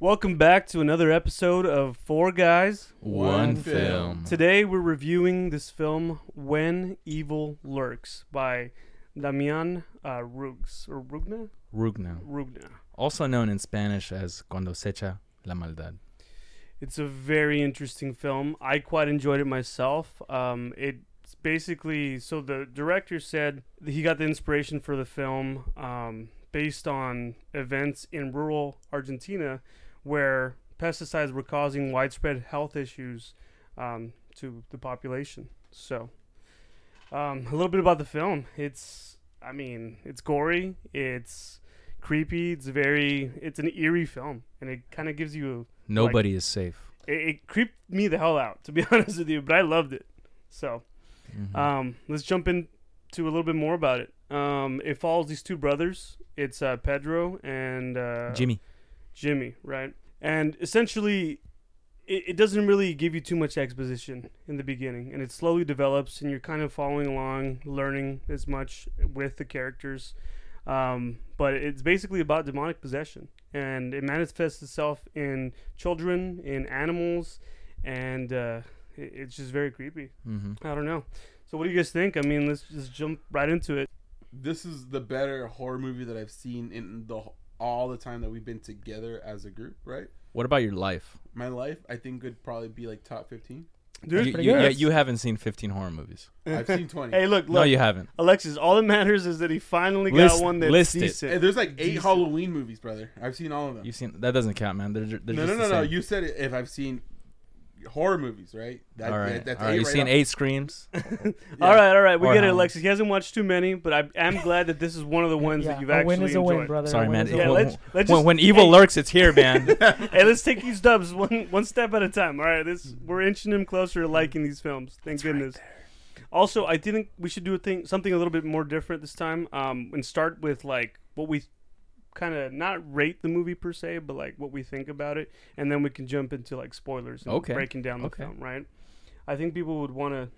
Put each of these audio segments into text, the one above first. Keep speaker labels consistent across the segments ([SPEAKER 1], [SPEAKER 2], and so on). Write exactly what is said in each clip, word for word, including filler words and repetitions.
[SPEAKER 1] Welcome back to another episode of Four Guys,
[SPEAKER 2] One Film.
[SPEAKER 1] Today we're reviewing this film, When Evil Lurks, by Damian uh, Rugs, or Rugna?
[SPEAKER 2] Rugna.
[SPEAKER 1] Rugna.
[SPEAKER 2] Also known in Spanish as Cuando Acecha la Maldad.
[SPEAKER 1] It's a very interesting film. I quite enjoyed it myself. Um, it's basically, so the director said that he got the inspiration for the film um, based on events in rural Argentina where pesticides were causing widespread health issues um, to the population. So, um, a little bit about the film. It's, I mean, it's gory, it's creepy, it's very, it's an eerie film, and it kind of gives you
[SPEAKER 2] Nobody
[SPEAKER 1] like,
[SPEAKER 2] is safe.
[SPEAKER 1] It, it creeped me the hell out, to be honest with you, but I loved it. So,
[SPEAKER 2] Mm-hmm.
[SPEAKER 1] um, let's jump into a little bit more about it. Um, it follows these two brothers. It's uh, Pedro and uh,
[SPEAKER 2] Jimmy.
[SPEAKER 1] Jimmy, right? And essentially, it, it doesn't really give you too much exposition in the beginning, and it slowly develops, and you're kind of following along, learning as much with the characters. Um, but it's basically about demonic possession, and it manifests itself in children, in animals, and uh, it, it's just very creepy.
[SPEAKER 2] Mm-hmm.
[SPEAKER 1] I don't know. So what do you guys think? I mean, let's just jump right into it.
[SPEAKER 3] This is the better horror movie that I've seen in the all the time that we've been together as a group, right?
[SPEAKER 2] What about your life?
[SPEAKER 3] My life, I think, would probably be like top fifteen.
[SPEAKER 1] Dude,
[SPEAKER 2] You,
[SPEAKER 1] pretty
[SPEAKER 2] you,
[SPEAKER 1] good.
[SPEAKER 2] yeah, you haven't seen fifteen horror movies.
[SPEAKER 3] I've seen twenty.
[SPEAKER 1] Hey, look, look.
[SPEAKER 2] No, you haven't.
[SPEAKER 1] Alexis, all that matters is that he finally got
[SPEAKER 2] List-
[SPEAKER 1] one that's
[SPEAKER 2] list it.
[SPEAKER 1] decent.
[SPEAKER 3] Hey, there's like eight
[SPEAKER 1] Decent.
[SPEAKER 3] Halloween movies, brother. I've seen all of them.
[SPEAKER 2] You've seen that doesn't count, man. They're, they're
[SPEAKER 3] no,
[SPEAKER 2] just
[SPEAKER 3] no, no,
[SPEAKER 2] the
[SPEAKER 3] no.
[SPEAKER 2] same.
[SPEAKER 3] You said it. If I've seen horror movies, right? That,
[SPEAKER 2] all right,
[SPEAKER 3] that- that's
[SPEAKER 2] all right.
[SPEAKER 3] eight
[SPEAKER 2] You've
[SPEAKER 3] right
[SPEAKER 2] seen
[SPEAKER 3] off.
[SPEAKER 2] eight Screams.
[SPEAKER 1] All right, all right. We
[SPEAKER 2] Or
[SPEAKER 1] get it,
[SPEAKER 2] Halloween.
[SPEAKER 1] Alexis. He hasn't watched too many, but I am glad that this is one of the ones
[SPEAKER 4] yeah,
[SPEAKER 1] that you've
[SPEAKER 4] a
[SPEAKER 1] actually
[SPEAKER 4] win is a
[SPEAKER 1] enjoyed.
[SPEAKER 4] win, brother.
[SPEAKER 2] Sorry,
[SPEAKER 4] A win
[SPEAKER 2] man.
[SPEAKER 4] is a
[SPEAKER 1] Yeah,
[SPEAKER 4] win.
[SPEAKER 1] let's, let's
[SPEAKER 2] when,
[SPEAKER 1] just,
[SPEAKER 2] when evil
[SPEAKER 1] hey,
[SPEAKER 2] lurks, it's here, man.
[SPEAKER 1] hey, let's take these dubs one one step at a time. All right, this we're inching him closer to liking these films. Thank goodness. Also, I think we should do a thing, something a little bit more different this time, um, and start with like what we kind of not rate the movie per se, but like what we think about it, and then we can jump into like spoilers and
[SPEAKER 2] Okay.
[SPEAKER 1] breaking down the
[SPEAKER 2] Okay.
[SPEAKER 1] film. Right? I think people would want to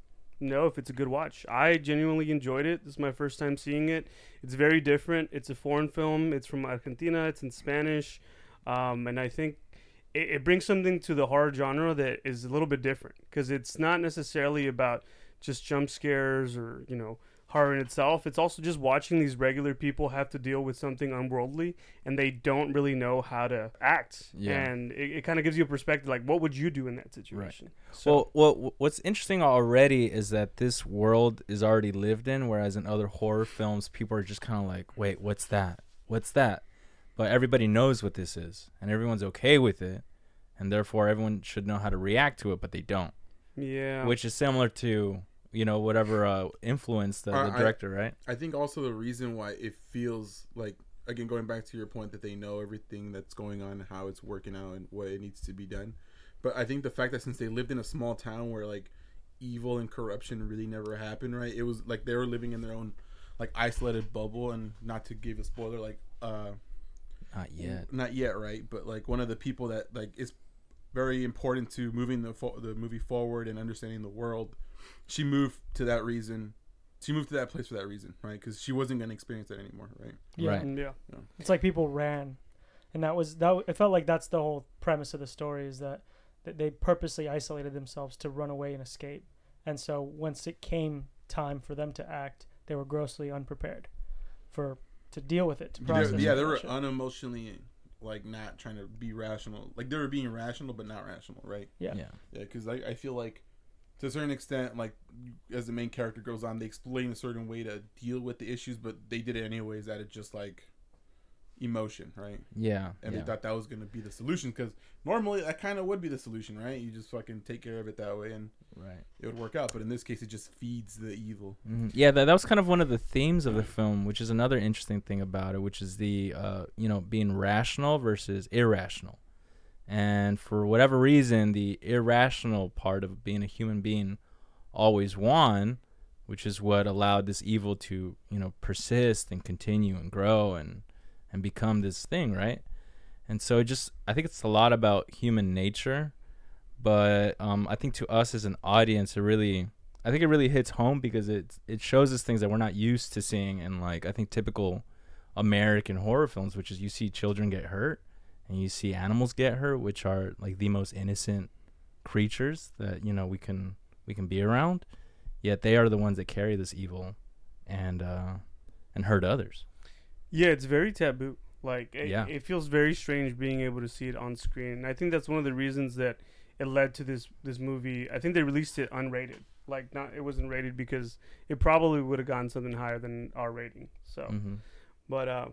[SPEAKER 1] know if it's a good watch. I genuinely enjoyed it. This is my first time seeing it. It's very different. It's a foreign film. It's from Argentina. It's in Spanish, um, and I think it, it brings something to the horror genre that is a little bit different because it's not necessarily about just jump scares or, you know, horror in itself. It's also just watching these regular people have to deal with something unworldly and they don't really know how to act.
[SPEAKER 2] Yeah.
[SPEAKER 1] And it, it kind of gives you a perspective like, what would you do in that situation? So,
[SPEAKER 2] Well, well, what's interesting already is that this world is already lived in, whereas in other horror films, people are just kind of like, wait, what's that? What's that? But everybody knows what this is, and everyone's okay with it, and therefore everyone should know how to react to it, but they don't.
[SPEAKER 1] yeah.
[SPEAKER 2] Which is similar to, you know, whatever uh, influenced the,
[SPEAKER 3] Uh,
[SPEAKER 2] the
[SPEAKER 3] I-
[SPEAKER 2] director, right?
[SPEAKER 3] I think also the reason why it feels like, again, going back to your point that they know everything that's going on, how it's working out, and what it needs to be done. But I think the fact that since they lived in a small town where like evil and corruption really never happened, right? It was like they were living in their own like isolated bubble, and not to give a spoiler, like uh,
[SPEAKER 2] Not yet.
[SPEAKER 3] not yet, right? But like one of the people that like is very important to moving the fo- the movie forward and understanding the world. She moved to that reason. She moved to that place for that reason, right? Because she wasn't going to experience that anymore, right?
[SPEAKER 4] Yeah.
[SPEAKER 2] Right.
[SPEAKER 1] Mm, yeah.
[SPEAKER 4] It's like people ran, and that was that. It felt like that's the whole premise of the story is that that they purposely isolated themselves to run away and escape. And so once it came time for them to act, they were grossly unprepared for to deal with it. To
[SPEAKER 3] They're-
[SPEAKER 4] process
[SPEAKER 3] yeah,
[SPEAKER 4] it.
[SPEAKER 3] they were unemotionally like not trying to be rational. Like they were being rational, but not rational, right?
[SPEAKER 4] Yeah.
[SPEAKER 2] Yeah.
[SPEAKER 3] Yeah, because I, I feel like to a certain extent, like as the main character goes on, they explain a certain way to deal with the issues, but they did it anyways out of just like emotion, right?
[SPEAKER 2] Yeah.
[SPEAKER 3] And
[SPEAKER 2] yeah.
[SPEAKER 3] they thought that was going to be the solution, because normally that kind of would be the solution, right? You just fucking take care of it that way and
[SPEAKER 2] Right.
[SPEAKER 3] it would work out. But in this case, it just feeds the evil.
[SPEAKER 2] Mhm. Yeah, that, that was kind of one of the themes of the film, which is another interesting thing about it, which is the, uh, you know, being rational versus irrational. And for whatever reason, the irrational part of being a human being always won, which is what allowed this evil to, you know, persist and continue and grow and, and become this thing, right? And so it just, I think it's a lot about human nature. But um, I think to us as an audience, it really, I think it really hits home because it it shows us things that we're not used to seeing in, like, I think typical American horror films, which is you see children get hurt and you see animals get hurt, which are like the most innocent creatures that you know we can we can be around, yet they are the ones that carry this evil and uh and hurt others.
[SPEAKER 1] Yeah, it's very taboo. Like, it,
[SPEAKER 2] Yeah.
[SPEAKER 1] it feels very strange being able to see it on screen. And I think that's one of the reasons that it led to this this movie. I think they released it unrated. Like, not it wasn't rated because it probably would have gotten something higher than our rating. So,
[SPEAKER 2] Mm-hmm.
[SPEAKER 1] but uh,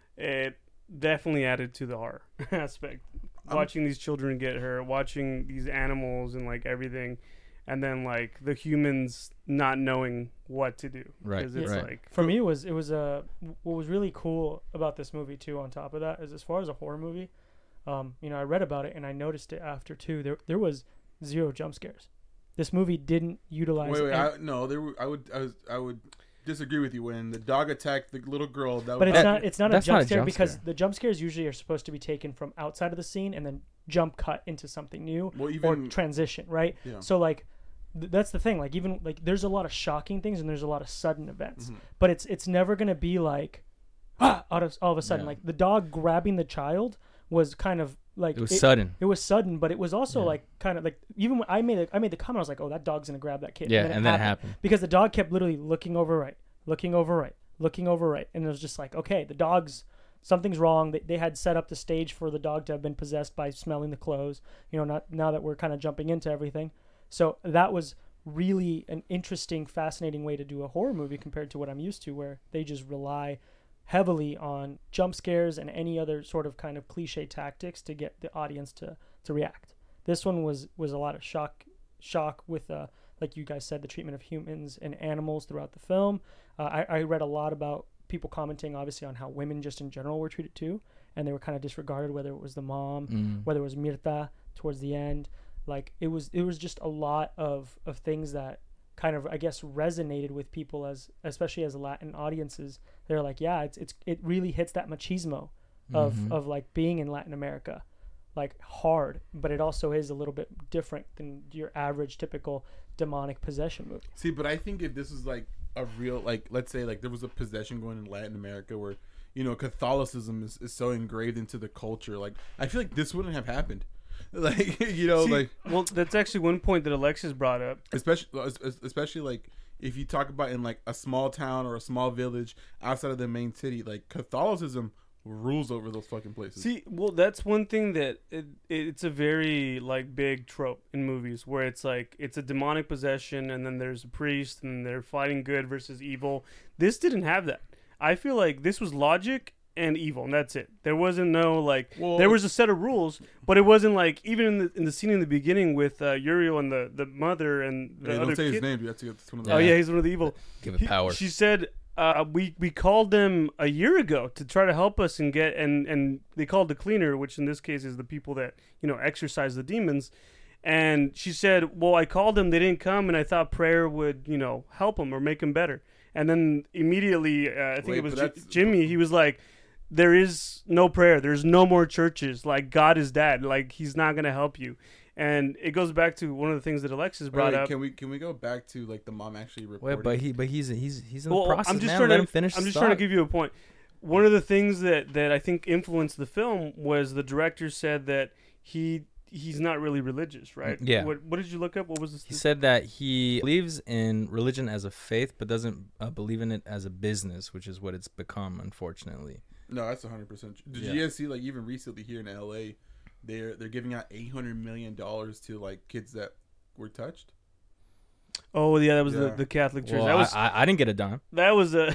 [SPEAKER 1] it definitely added to the horror aspect.
[SPEAKER 3] Um,
[SPEAKER 1] Watching these children get hurt, watching these animals and like everything, and then like the humans not knowing what to do.
[SPEAKER 2] Right,
[SPEAKER 1] 'Cause it's
[SPEAKER 2] right.
[SPEAKER 1] like
[SPEAKER 4] For me, it was it was a what was really cool about this movie too. On top of that, is as far as a horror movie, um, you know, I read about it and I noticed it after too. There there was zero jump scares. This movie didn't utilize.
[SPEAKER 3] Wait, wait,
[SPEAKER 4] any-
[SPEAKER 3] I, no, there. Were, I would, I was, I would disagree with you when the dog attacked the little girl. That
[SPEAKER 4] but
[SPEAKER 3] was,
[SPEAKER 4] it's not it's not a
[SPEAKER 2] That's
[SPEAKER 4] jump
[SPEAKER 2] not a
[SPEAKER 4] scare
[SPEAKER 2] jump
[SPEAKER 4] because
[SPEAKER 2] scare.
[SPEAKER 4] the jump scares usually are supposed to be taken from outside of the scene and then jump cut into something new
[SPEAKER 3] well,
[SPEAKER 4] or
[SPEAKER 3] even
[SPEAKER 4] transition, right?
[SPEAKER 3] yeah.
[SPEAKER 4] So like th- that's the thing. Like even like there's a lot of shocking things and there's a lot of sudden events,
[SPEAKER 3] Mhm.
[SPEAKER 4] but it's it's never gonna be like ah out of all of a sudden.
[SPEAKER 2] Yeah.
[SPEAKER 4] Like the dog grabbing the child was kind of like
[SPEAKER 2] It was sudden.
[SPEAKER 4] It was sudden, but it was also
[SPEAKER 2] Yeah.
[SPEAKER 4] like kind of like even when I made a, I made the comment, I was like, oh, that dog's gonna grab that kid.
[SPEAKER 2] Yeah,
[SPEAKER 4] and
[SPEAKER 2] and
[SPEAKER 4] then,
[SPEAKER 2] then
[SPEAKER 4] it
[SPEAKER 2] it
[SPEAKER 4] happened.
[SPEAKER 2] happened.
[SPEAKER 4] Because the dog kept literally looking over right, looking over right, looking over right, and it was just like, okay, the dog's something's wrong. They, they had set up the stage for the dog to have been possessed by smelling the clothes. You know, not now that we're kind of jumping into everything. So that was really an interesting, fascinating way to do a horror movie compared to what I'm used to, where they just rely heavily on jump scares and any other sort of kind of cliche tactics to get the audience to, to react. This one was, was a lot of shock shock with, uh, like you guys said, the treatment of humans and animals throughout the film. Uh, I, I read a lot about people commenting, obviously, on how women just in general were treated too, and they were kind of disregarded, whether it was the mom,
[SPEAKER 2] Mm.
[SPEAKER 4] whether it was Mirta towards the end. Like it was, it was just a lot of, of things that kind of, I guess, resonated with people as, especially as Latin audiences. They're like, yeah, it's, it's, it really hits that machismo of,
[SPEAKER 2] Mhm.
[SPEAKER 4] of like being in Latin America, like hard, but it also is a little bit different than your average typical demonic possession movie.
[SPEAKER 3] See, but I think if this is like a real, like, let's say, like, there was a possession going in Latin America where, you know, Catholicism is, is so engraved into the culture, like, I feel like this wouldn't have happened. Like, you know,
[SPEAKER 1] See,
[SPEAKER 3] like,
[SPEAKER 1] well, that's actually one point that Alexis brought up.
[SPEAKER 3] especially, especially like, if you talk about in like a small town or a small village outside of the main city, like, Catholicism rules over those fucking places.
[SPEAKER 1] See, well, that's one thing that it, it's a very like big trope in movies where it's like it's a demonic possession and then there's a priest and they're fighting good versus evil. This didn't have that. I feel like this was logic and evil, and that's it. There wasn't no like
[SPEAKER 3] Well,
[SPEAKER 1] there was a set of rules, but it wasn't like even in the in the scene in the beginning with uh, Uriel and the, the mother and the
[SPEAKER 3] Hey,
[SPEAKER 1] other
[SPEAKER 3] don't say his
[SPEAKER 1] kid.
[SPEAKER 3] name, dude. That's, that's one of the
[SPEAKER 1] Oh
[SPEAKER 2] Yeah.
[SPEAKER 1] yeah, he's one of the evil.
[SPEAKER 2] Give it
[SPEAKER 1] He-
[SPEAKER 2] power.
[SPEAKER 1] She said, uh, "We we called them a year ago to try to help us and get and and they called the cleaner, which in this case is the people that you know exorcise the demons." And she said, "Well, I called them, they didn't come, and I thought prayer would you know help them or make them better." And then immediately, uh, I think
[SPEAKER 3] Wait,
[SPEAKER 1] it was
[SPEAKER 3] but
[SPEAKER 1] J-
[SPEAKER 3] that's-
[SPEAKER 1] Jimmy. He was like, "There is no prayer. There's no more churches. Like God is dead. Like He's not gonna help you." And it goes back to one of the things that Alexis brought
[SPEAKER 3] Wait,
[SPEAKER 1] up.
[SPEAKER 3] Can we can we go back to like the mom actually
[SPEAKER 2] Wait,
[SPEAKER 3] reporting?
[SPEAKER 2] but he, but he's he's he's in
[SPEAKER 1] Well,
[SPEAKER 2] the process,
[SPEAKER 1] I'm just
[SPEAKER 2] man.
[SPEAKER 1] trying
[SPEAKER 2] Let
[SPEAKER 1] to
[SPEAKER 2] him finish.
[SPEAKER 1] I'm
[SPEAKER 2] his
[SPEAKER 1] just trying to
[SPEAKER 2] thought.
[SPEAKER 1] give you a point. One of the things that, that I think influenced the film was the director said that he he's not really religious, right?
[SPEAKER 2] Yeah.
[SPEAKER 1] What What did you look up? What was this?
[SPEAKER 2] He said that he believes in religion as a faith, but doesn't uh, believe in it as a business, which is what it's become, unfortunately.
[SPEAKER 3] No, that's one hundred percent. Did
[SPEAKER 2] Yeah.
[SPEAKER 3] you guys see like even recently here in L A, they're they're giving out eight hundred million dollars to like kids that were touched.
[SPEAKER 1] Oh yeah, that was
[SPEAKER 3] Yeah.
[SPEAKER 1] the, the Catholic Church.
[SPEAKER 2] Well,
[SPEAKER 1] that was
[SPEAKER 2] I, I, I didn't get a dime.
[SPEAKER 1] that was a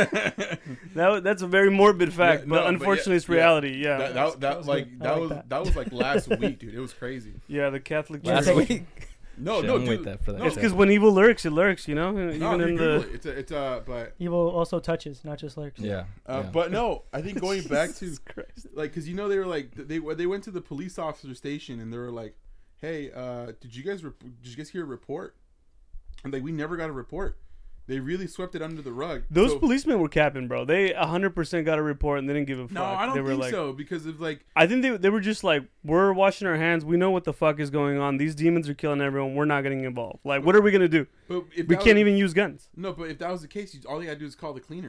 [SPEAKER 1] that was, that's a very morbid fact,
[SPEAKER 3] Yeah,
[SPEAKER 1] but
[SPEAKER 3] no, but
[SPEAKER 1] unfortunately
[SPEAKER 3] yeah,
[SPEAKER 1] it's reality. Yeah,
[SPEAKER 3] that,
[SPEAKER 4] That was-
[SPEAKER 3] that,
[SPEAKER 4] that
[SPEAKER 3] that
[SPEAKER 4] was
[SPEAKER 3] like
[SPEAKER 4] good. I
[SPEAKER 3] that
[SPEAKER 4] like
[SPEAKER 3] was
[SPEAKER 4] that.
[SPEAKER 3] that was like last week, dude. It was crazy.
[SPEAKER 1] yeah, the Catholic
[SPEAKER 4] Yeah,
[SPEAKER 1] Church.
[SPEAKER 2] Last
[SPEAKER 4] take-
[SPEAKER 2] week.
[SPEAKER 3] No,
[SPEAKER 2] Shit,
[SPEAKER 3] no,
[SPEAKER 2] I'm
[SPEAKER 3] dude.
[SPEAKER 2] with that for that.
[SPEAKER 3] no,
[SPEAKER 1] It's because when evil lurks, it lurks. You know, even
[SPEAKER 3] No,
[SPEAKER 1] in
[SPEAKER 3] dude,
[SPEAKER 1] the
[SPEAKER 3] Google it. it's a, it's a, but
[SPEAKER 4] Evil also touches, not just lurks.
[SPEAKER 2] Yeah.
[SPEAKER 3] uh,
[SPEAKER 2] yeah.
[SPEAKER 3] but no, I think going back to
[SPEAKER 1] Jesus Christ.
[SPEAKER 3] like, cause you know they were like they they went to the police officer station and they were like, hey, uh, did you guys rep- did you guys hear a report? And like we never got a report. They really swept it under the rug.
[SPEAKER 1] Those
[SPEAKER 3] So-
[SPEAKER 1] policemen were capping, bro. They one hundred percent got a report and they didn't give a fuck.
[SPEAKER 3] No, I don't
[SPEAKER 1] they were
[SPEAKER 3] think
[SPEAKER 1] like,
[SPEAKER 3] so because of like
[SPEAKER 1] I think they they were just like, we're washing our hands. We know what the fuck is going on. These demons are killing everyone. We're not getting involved. Like, what are we gonna do?
[SPEAKER 3] but if
[SPEAKER 1] We
[SPEAKER 3] that
[SPEAKER 1] can't
[SPEAKER 3] was,
[SPEAKER 1] even use guns.
[SPEAKER 3] No, but if that was the case, you, all you gotta do is call the cleaners.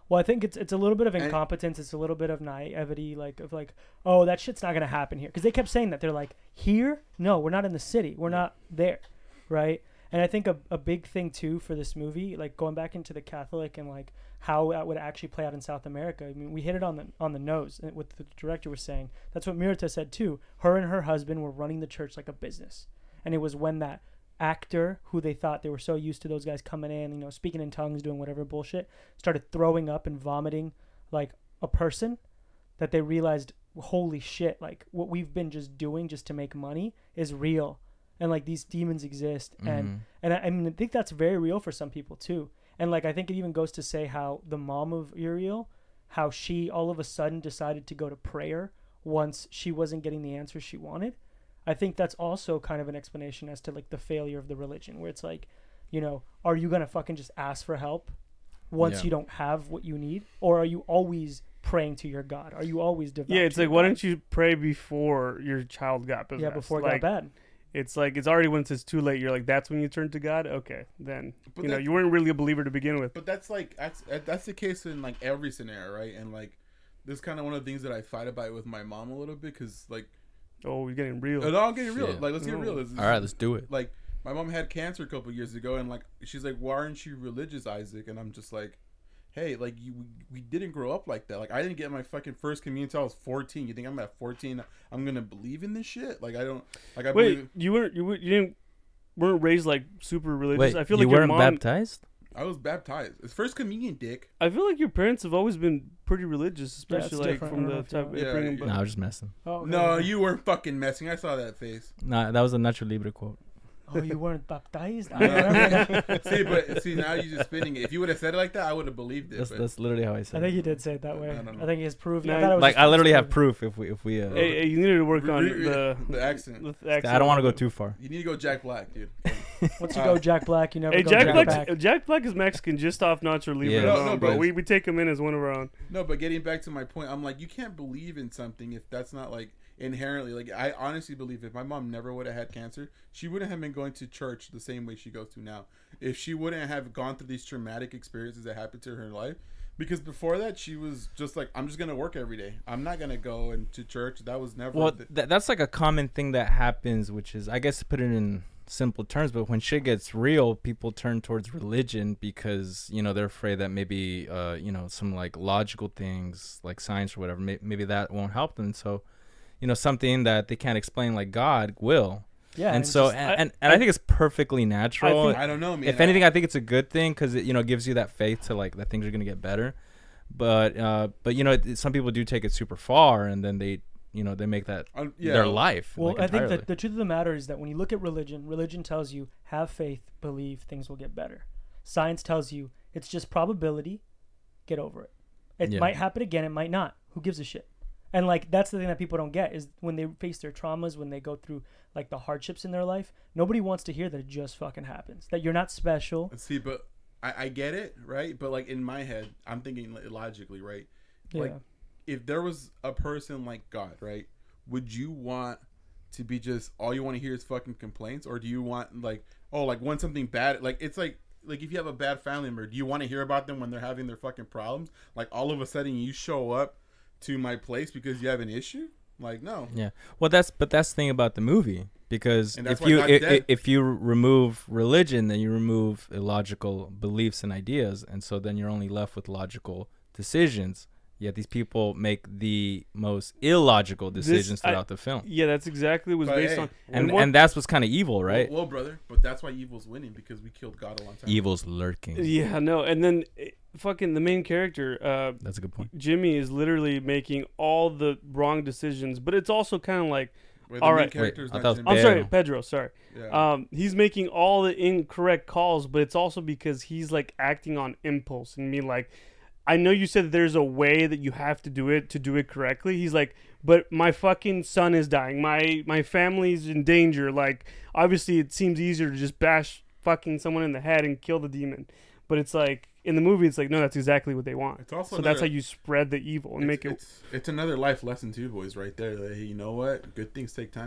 [SPEAKER 4] Well, I think it's it's a little bit of
[SPEAKER 3] And-
[SPEAKER 4] incompetence. It's a little bit of naivety, like of like, oh, that shit's not gonna happen here, because they kept saying that. They're like, here, no, we're not in the city, we're not there, right? And I think a a big thing too for this movie, like going back into the Catholic and like how that would actually play out in South America. I mean, we hit it on the on the nose. And what the director was saying, that's what Mirta said too. Her and her husband were running the church like a business, and it was when that actor who they thought they were so used to those guys coming in, you know, speaking in tongues, doing whatever bullshit, started throwing up and vomiting like a person, that they realized, holy shit, like what we've been just doing just to make money is real, and like these demons exist.
[SPEAKER 2] Mm-hmm.
[SPEAKER 4] and and I, I mean I think that's very real for some people too. And like I think it even goes to say how the mom of Uriel, how she all of a sudden decided to go to prayer once she wasn't getting the answers she wanted. I think that's also kind of an explanation as to like the failure of the religion, where it's like, you know, are you gonna fucking just ask for help once
[SPEAKER 2] Yeah.
[SPEAKER 4] you don't have what you need, or are you always praying to your God? Are you always devout?
[SPEAKER 1] Yeah, it's
[SPEAKER 4] to
[SPEAKER 1] like,
[SPEAKER 4] your
[SPEAKER 1] why
[SPEAKER 4] God?
[SPEAKER 1] don't you pray before your child got possessed?
[SPEAKER 4] Yeah, before it
[SPEAKER 1] like,
[SPEAKER 4] got bad.
[SPEAKER 1] It's like, it's already when it's too late. You're like, that's when you turn to God? Okay, then.
[SPEAKER 3] But
[SPEAKER 1] you know,
[SPEAKER 3] that-
[SPEAKER 1] you weren't really a believer to begin with.
[SPEAKER 3] But that's like that's that's the case in like every scenario, right? And like this is kind of one of the things that I fight about with my mom a little bit, because like,
[SPEAKER 1] Oh, you're getting real.
[SPEAKER 3] no, I'm getting real.
[SPEAKER 2] Shit.
[SPEAKER 3] Like, let's get
[SPEAKER 1] Oh.
[SPEAKER 3] real. This is-
[SPEAKER 2] All right, let's do it.
[SPEAKER 3] Like, my mom had cancer a couple years ago, and like she's like, "Why aren't you religious, Isaac?" And I'm just like, "Hey, like you, we didn't grow up like that. Like, I didn't get my fucking first communion until I was fourteen. You think I'm at fourteen? I'm gonna believe in this shit? Like, I don't. Like, I
[SPEAKER 1] Wait,
[SPEAKER 3] believe.
[SPEAKER 1] you weren't you, were, you didn't weren't raised like super religious?
[SPEAKER 2] Wait,
[SPEAKER 1] I feel
[SPEAKER 2] you
[SPEAKER 1] like your
[SPEAKER 2] weren't
[SPEAKER 1] mom.
[SPEAKER 2] baptized?
[SPEAKER 3] I was baptized. It's first communion, dick.
[SPEAKER 1] I feel like your parents have always been pretty religious,
[SPEAKER 4] Yeah, it's
[SPEAKER 1] especially like
[SPEAKER 4] different. I
[SPEAKER 1] from
[SPEAKER 4] don't
[SPEAKER 1] the
[SPEAKER 4] know if
[SPEAKER 1] type.
[SPEAKER 4] you
[SPEAKER 1] Yeah,
[SPEAKER 3] are.
[SPEAKER 1] bringing
[SPEAKER 3] Yeah,
[SPEAKER 1] back-
[SPEAKER 2] No, I was just messing.
[SPEAKER 4] Oh, okay.
[SPEAKER 3] No, you weren't fucking messing. I saw that face.
[SPEAKER 2] Nah, that was a Nacho Libre quote.
[SPEAKER 4] Oh, you weren't baptized? I
[SPEAKER 3] No.
[SPEAKER 4] remember that.
[SPEAKER 3] See, but see now you're just spinning it. If you would have said it like that, I would have believed it.
[SPEAKER 2] That's
[SPEAKER 3] but
[SPEAKER 2] that's literally how I
[SPEAKER 4] I
[SPEAKER 2] said
[SPEAKER 4] think
[SPEAKER 2] it.
[SPEAKER 4] he did say it that way.
[SPEAKER 3] I don't know.
[SPEAKER 4] I think he has proof.
[SPEAKER 1] No,
[SPEAKER 4] I thought it was
[SPEAKER 2] Like
[SPEAKER 4] just
[SPEAKER 2] I literally have
[SPEAKER 4] proof.
[SPEAKER 2] proof if we if we. Uh,
[SPEAKER 1] Hey, hey, you need to work on
[SPEAKER 3] Re- re-
[SPEAKER 1] the
[SPEAKER 3] the accent.
[SPEAKER 1] the accent.
[SPEAKER 2] I don't want to go too far.
[SPEAKER 3] You need to go Jack Black, dude.
[SPEAKER 4] Once you
[SPEAKER 3] Uh,
[SPEAKER 4] go Jack Black, you never
[SPEAKER 1] Hey,
[SPEAKER 4] go
[SPEAKER 1] Jack
[SPEAKER 4] Jack,
[SPEAKER 1] Black.
[SPEAKER 4] back.
[SPEAKER 1] Jack Black is Mexican, just off Nacho Libre
[SPEAKER 2] Yeah.
[SPEAKER 3] No,
[SPEAKER 1] alone,
[SPEAKER 3] no,
[SPEAKER 1] bro.
[SPEAKER 3] but-
[SPEAKER 1] We we take him in as one of our own.
[SPEAKER 3] No, but getting back to my point, I'm like, you can't believe in something if that's not like inherently. Like, I honestly believe if my mom never would have had cancer, she wouldn't have been going to church the same way she goes to now. If she wouldn't have gone through these traumatic experiences that happened to her in life, because before that she was just like, I'm just gonna work every day. I'm not gonna go into church. That was never.
[SPEAKER 2] Well,
[SPEAKER 3] the-
[SPEAKER 2] th- that's like a common thing that happens, which is, I guess, to put it in simple terms, but when shit gets real, people turn towards religion because, you know, they're afraid that maybe, uh, you know, some like logical things like science or whatever, may- maybe that won't help them. So, you know, something that they can't explain like God will.
[SPEAKER 4] Yeah,
[SPEAKER 2] and
[SPEAKER 4] it's
[SPEAKER 2] so,
[SPEAKER 4] just-
[SPEAKER 2] and,
[SPEAKER 1] I-
[SPEAKER 2] and, and I think it's perfectly natural.
[SPEAKER 1] think-
[SPEAKER 3] I don't know, man.
[SPEAKER 2] if anything, I think it's a good thing because it, you know, gives you that faith to like that things are gonna get better. But uh, but you know, it, some people do take it super far, and then they, you know, they make that
[SPEAKER 3] I, yeah,
[SPEAKER 2] their life.
[SPEAKER 4] Well,
[SPEAKER 2] like,
[SPEAKER 4] I think
[SPEAKER 2] entirely.
[SPEAKER 4] that the truth of the matter is that when you look at religion, religion tells you have faith, believe, things will get better. Science tells you it's just probability, get over it. It
[SPEAKER 2] Yeah.
[SPEAKER 4] might happen again, it might not. Who gives a shit? And like that's the thing that people don't get is when they face their traumas, when they go through like the hardships in their life, nobody wants to hear that it just fucking happens. That you're not special.
[SPEAKER 3] See, but I, I get it, right? But like in my head, I'm thinking like, logically, right?
[SPEAKER 4] Yeah.
[SPEAKER 3] Like, if there was a person like God, right? Would you want to be just all you want to hear is fucking complaints, or do you want like, oh, like when something bad, like it's like like if you have a bad family member, do you want to hear about them when they're having their fucking problems? Like all of a sudden you show up to my place because you have an issue? Like no.
[SPEAKER 2] Yeah. Well, that's but that's the thing about the movie because
[SPEAKER 3] And that's
[SPEAKER 2] if
[SPEAKER 3] why
[SPEAKER 2] you
[SPEAKER 3] God's
[SPEAKER 2] i-
[SPEAKER 3] dead.
[SPEAKER 2] i- if you remove religion, then you remove illogical beliefs and ideas, and so then you're only left with logical decisions. Yet these people make the most illogical decisions
[SPEAKER 1] I-
[SPEAKER 2] throughout the film,
[SPEAKER 1] Yeah, that's exactly what it was
[SPEAKER 3] But
[SPEAKER 1] based
[SPEAKER 3] hey,
[SPEAKER 1] on.
[SPEAKER 2] and
[SPEAKER 1] what-
[SPEAKER 2] and that's what's kind of evil, right?
[SPEAKER 3] Well, well, brother, but that's why evil's winning because we killed God a long time.
[SPEAKER 2] Evil's lurking.
[SPEAKER 1] yeah, no, and then eh, fucking the main character, uh,
[SPEAKER 2] That's a good point.
[SPEAKER 1] Jimmy, is literally making all the wrong decisions, but it's also kind of like,
[SPEAKER 3] Wait, the
[SPEAKER 1] all
[SPEAKER 3] main
[SPEAKER 1] right.
[SPEAKER 3] character
[SPEAKER 2] Wait,
[SPEAKER 3] is
[SPEAKER 2] I
[SPEAKER 3] not
[SPEAKER 2] thought it was
[SPEAKER 3] Jimmy.
[SPEAKER 1] I'm sorry,
[SPEAKER 2] Pedro.
[SPEAKER 1] Pedro, sorry.
[SPEAKER 3] Yeah.
[SPEAKER 1] Um, he's making all the incorrect calls, but it's also because he's like acting on impulse and me like, I know you said that there's a way that you have to do it to do it correctly. He's like, but my fucking son is dying. My my family's in danger. Like, obviously, it seems easier to just bash fucking someone in the head and kill the demon. But it's like in the movie, it's like no, that's exactly what they want.
[SPEAKER 3] It's also
[SPEAKER 1] So that's how
[SPEAKER 3] another-
[SPEAKER 1] you spread the evil and
[SPEAKER 3] it's,
[SPEAKER 1] make it.
[SPEAKER 3] It's, it's another life lesson too, boys. Right there. Like, hey, you know what? Good things take time.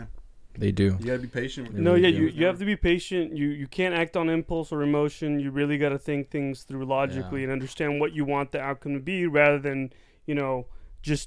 [SPEAKER 2] They do.
[SPEAKER 3] You gotta be patient. With
[SPEAKER 1] No,
[SPEAKER 2] really
[SPEAKER 1] yeah,
[SPEAKER 2] do.
[SPEAKER 1] you you have to be patient. You you can't act on impulse or emotion. You really got to think things through logically
[SPEAKER 2] Yeah.
[SPEAKER 1] and understand what you want the outcome to be, rather than you know just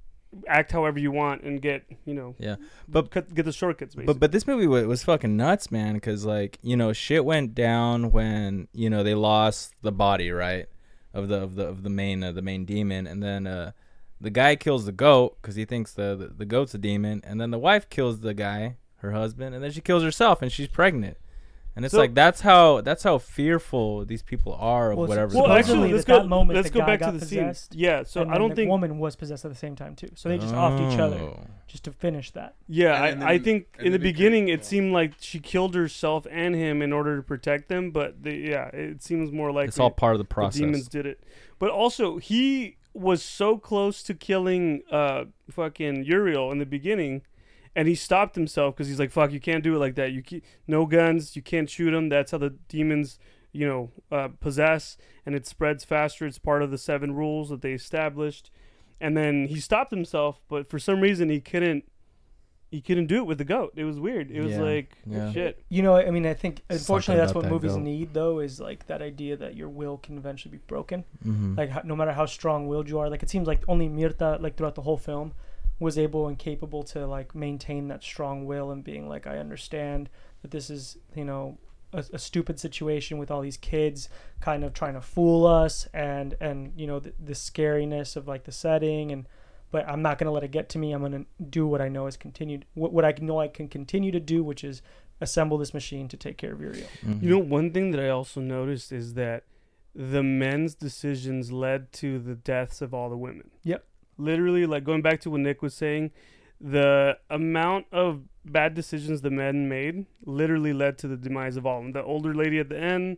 [SPEAKER 1] act however you want and get you know
[SPEAKER 2] Yeah. But
[SPEAKER 1] cut, get the shortcuts. Basically.
[SPEAKER 2] But but this movie was, was fucking nuts, man. Because like you know, shit went down when you know they lost the body, right, of the of the of the main uh, the main demon, and then uh, the guy kills the goat because he thinks the, the the goat's a demon, and then the wife kills the guy, her husband, and then she kills herself, and she's pregnant. And it's
[SPEAKER 1] So-
[SPEAKER 2] like that's how that's how fearful these people are of
[SPEAKER 4] Well,
[SPEAKER 2] whatever.
[SPEAKER 1] well,
[SPEAKER 2] going
[SPEAKER 1] actually,
[SPEAKER 2] on.
[SPEAKER 1] let's
[SPEAKER 4] at
[SPEAKER 1] go.
[SPEAKER 4] that moment,
[SPEAKER 1] let's
[SPEAKER 4] the
[SPEAKER 1] go
[SPEAKER 4] guy
[SPEAKER 1] back to
[SPEAKER 4] got
[SPEAKER 1] the
[SPEAKER 4] possessed,
[SPEAKER 1] scene. Yeah, so
[SPEAKER 4] and
[SPEAKER 1] I
[SPEAKER 4] then
[SPEAKER 1] don't
[SPEAKER 4] the
[SPEAKER 1] think.
[SPEAKER 4] woman was possessed at the same time too. So they just offed each other
[SPEAKER 2] Oh.
[SPEAKER 4] just to finish that.
[SPEAKER 1] Yeah,
[SPEAKER 3] And- and
[SPEAKER 1] I, I
[SPEAKER 3] then-
[SPEAKER 1] think
[SPEAKER 3] and
[SPEAKER 1] in the
[SPEAKER 3] then they
[SPEAKER 1] beginning
[SPEAKER 3] could-
[SPEAKER 1] it
[SPEAKER 3] yeah.
[SPEAKER 1] seemed like she killed herself and him in order to protect them, but the, yeah, it seems more like
[SPEAKER 2] It's all part of the
[SPEAKER 1] the
[SPEAKER 2] process.
[SPEAKER 1] demons did it. But also, he was so close to killing uh fucking Uriel in the beginning, and he stopped himself because he's like, "Fuck, you can't do it like that. You ke- no guns. You can't shoot them. That's how the demons, you know, uh, possess, and it spreads faster. It's part of the seven rules that they established." And then he stopped himself, but for some reason he couldn't. He couldn't do it with the goat. It was weird. It was
[SPEAKER 2] Yeah,
[SPEAKER 1] like
[SPEAKER 2] yeah.
[SPEAKER 1] shit.
[SPEAKER 4] You know, I mean, I think unfortunately that's
[SPEAKER 2] about
[SPEAKER 4] what
[SPEAKER 2] that
[SPEAKER 4] movies
[SPEAKER 2] goat.
[SPEAKER 4] need, though, is like that idea that your will can eventually be broken.
[SPEAKER 2] Mm-hmm.
[SPEAKER 4] Like ho- no matter how strong-willed you are, like it seems like only Mirta, like throughout the whole film, was able and capable to like maintain that strong will and being like, I understand that this is, you know, a, a stupid situation with all these kids kind of trying to fool us, and and you know the, the scariness of like the setting, and but I'm not gonna let it get to me. I'm gonna do what I know is continued, what what I know I can continue to do, which is assemble this machine to take care of Uriel.
[SPEAKER 2] Mm-hmm.
[SPEAKER 1] You know, one thing that I also noticed is that the men's decisions led to the deaths of all the women.
[SPEAKER 4] Yep.
[SPEAKER 1] Literally, like going back to what Nick was saying, the amount of bad decisions the men made literally led to the demise of all of them. The older lady at the end,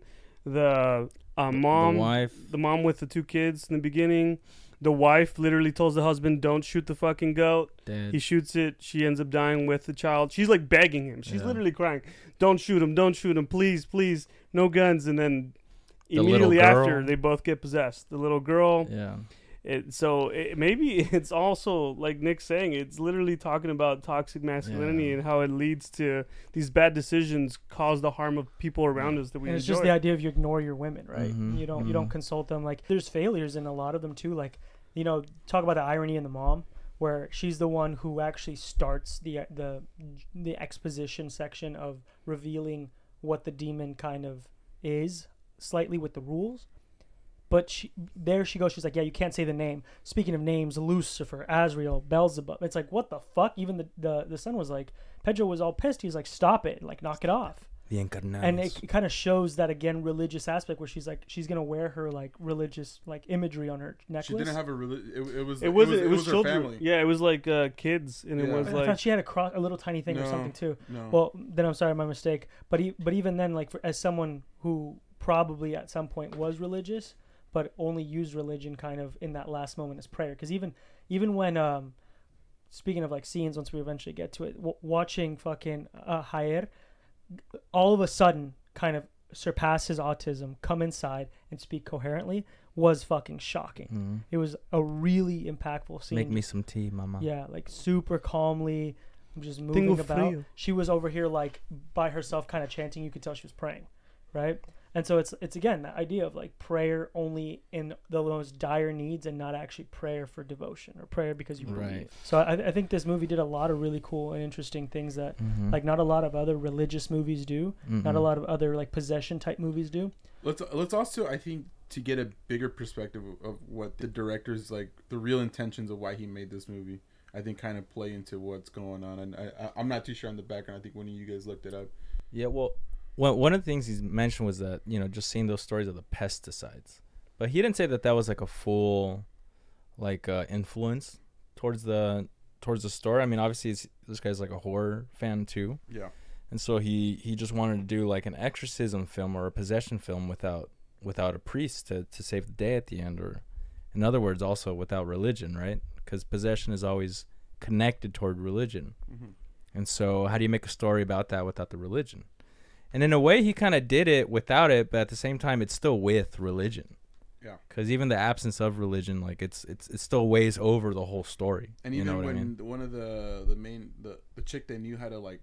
[SPEAKER 1] the uh, mom,
[SPEAKER 2] the wife.
[SPEAKER 1] the mom with the two kids in the beginning. The wife literally tells the husband, "Don't shoot the fucking goat."
[SPEAKER 2] Dead.
[SPEAKER 1] He shoots it. She ends up dying with the child. She's like begging him. She's
[SPEAKER 2] Yeah.
[SPEAKER 1] literally crying, "Don't shoot him! Don't shoot him! Please, please, no guns!" And then
[SPEAKER 2] The little
[SPEAKER 1] immediately
[SPEAKER 2] girl.
[SPEAKER 1] after, they both get possessed. The little girl.
[SPEAKER 2] Yeah.
[SPEAKER 1] It, so it, maybe it's also like Nick's saying. It's literally talking about toxic masculinity
[SPEAKER 2] Yeah.
[SPEAKER 1] and how it leads to these bad decisions cause the harm of people around us that we
[SPEAKER 4] And it's
[SPEAKER 1] enjoy.
[SPEAKER 4] just the idea of you ignore your women, right?
[SPEAKER 2] Mhm,
[SPEAKER 4] You don't you
[SPEAKER 2] mhm.
[SPEAKER 4] don't consult them. Like there's failures in a lot of them too. Like, you know, talk about the irony in the mom, where she's the one who actually starts the the the exposition section of revealing what the demon kind of is slightly with the rules. But she, there she goes. She's like, yeah, you can't say the name. Speaking of names, Lucifer, Azrael, Beelzebub. It's like, what the fuck? Even the, the, the son was like, Pedro was all pissed. He's like, stop it. Like, knock it off.
[SPEAKER 2] The Encarnados.
[SPEAKER 4] And it kind of shows that, again, religious aspect where she's like, she's going to wear her, like, religious, like, imagery on her necklace.
[SPEAKER 3] She didn't have a reli- it, it was
[SPEAKER 1] it was
[SPEAKER 3] it was,
[SPEAKER 1] it was,
[SPEAKER 3] her
[SPEAKER 1] children.
[SPEAKER 3] family.
[SPEAKER 1] Yeah, it was like uh, kids, and it
[SPEAKER 3] Yeah.
[SPEAKER 1] was
[SPEAKER 4] I
[SPEAKER 1] like
[SPEAKER 4] thought she had a cross, a little tiny thing or
[SPEAKER 3] No.
[SPEAKER 4] something too.
[SPEAKER 3] No.
[SPEAKER 4] Well, then I'm sorry, my mistake. But e- but even then, like for, as someone who probably at some point was religious, but only used religion kind of in that last moment as prayer. Because even even when um, speaking of like scenes, once we eventually get to it, w- watching fucking uh, Jair, all of a sudden kind of surpass his autism, come inside and speak coherently was fucking shocking.
[SPEAKER 2] Mhm.
[SPEAKER 4] It was a really impactful scene.
[SPEAKER 2] Make me some tea, mama.
[SPEAKER 4] Yeah, like super calmly, just moving
[SPEAKER 1] Tengo
[SPEAKER 4] about.
[SPEAKER 1] frío.
[SPEAKER 4] She was over here like by herself, kind of chanting. You could tell she was praying, right? And so it's it's again that idea of like prayer only in the most dire needs, and not actually prayer for devotion or prayer because you believe.
[SPEAKER 2] Right.
[SPEAKER 4] So I, I think this movie did a lot of really cool and interesting things that
[SPEAKER 2] Mhm.
[SPEAKER 4] like not a lot of other religious movies do, not a
[SPEAKER 2] Mhm.
[SPEAKER 4] lot of other like possession type movies do.
[SPEAKER 3] Let's let's also, I think, to get a bigger perspective of, of what the director's like, the real intentions of why he made this movie, I think kind of play into what's going on. And I, I I'm not too sure on the background. I think one of you guys looked it up.
[SPEAKER 2] Yeah, well, one one of the things he's mentioned was that, you know, just seeing those stories of the pesticides. But he didn't say that that was like a full, like, uh, influence towards the towards the story. I mean, obviously, it's, this guy's like a horror fan too.
[SPEAKER 3] Yeah.
[SPEAKER 2] And so he, he just wanted to do like an exorcism film or a possession film without without a priest to, to save the day at the end, or in other words, also without religion, right? Because possession is always connected toward religion.
[SPEAKER 3] Mm-hmm.
[SPEAKER 2] And so how do you make a story about that without the religion? And in a way, he kind of did it without it, but at the same time, it's still with religion.
[SPEAKER 3] Yeah.
[SPEAKER 2] Because even the absence of religion, like it's it's it still weighs over the whole story.
[SPEAKER 3] And
[SPEAKER 2] you
[SPEAKER 3] even
[SPEAKER 2] know what
[SPEAKER 3] when
[SPEAKER 2] I mean?
[SPEAKER 3] one of the the main the the chick they knew how to like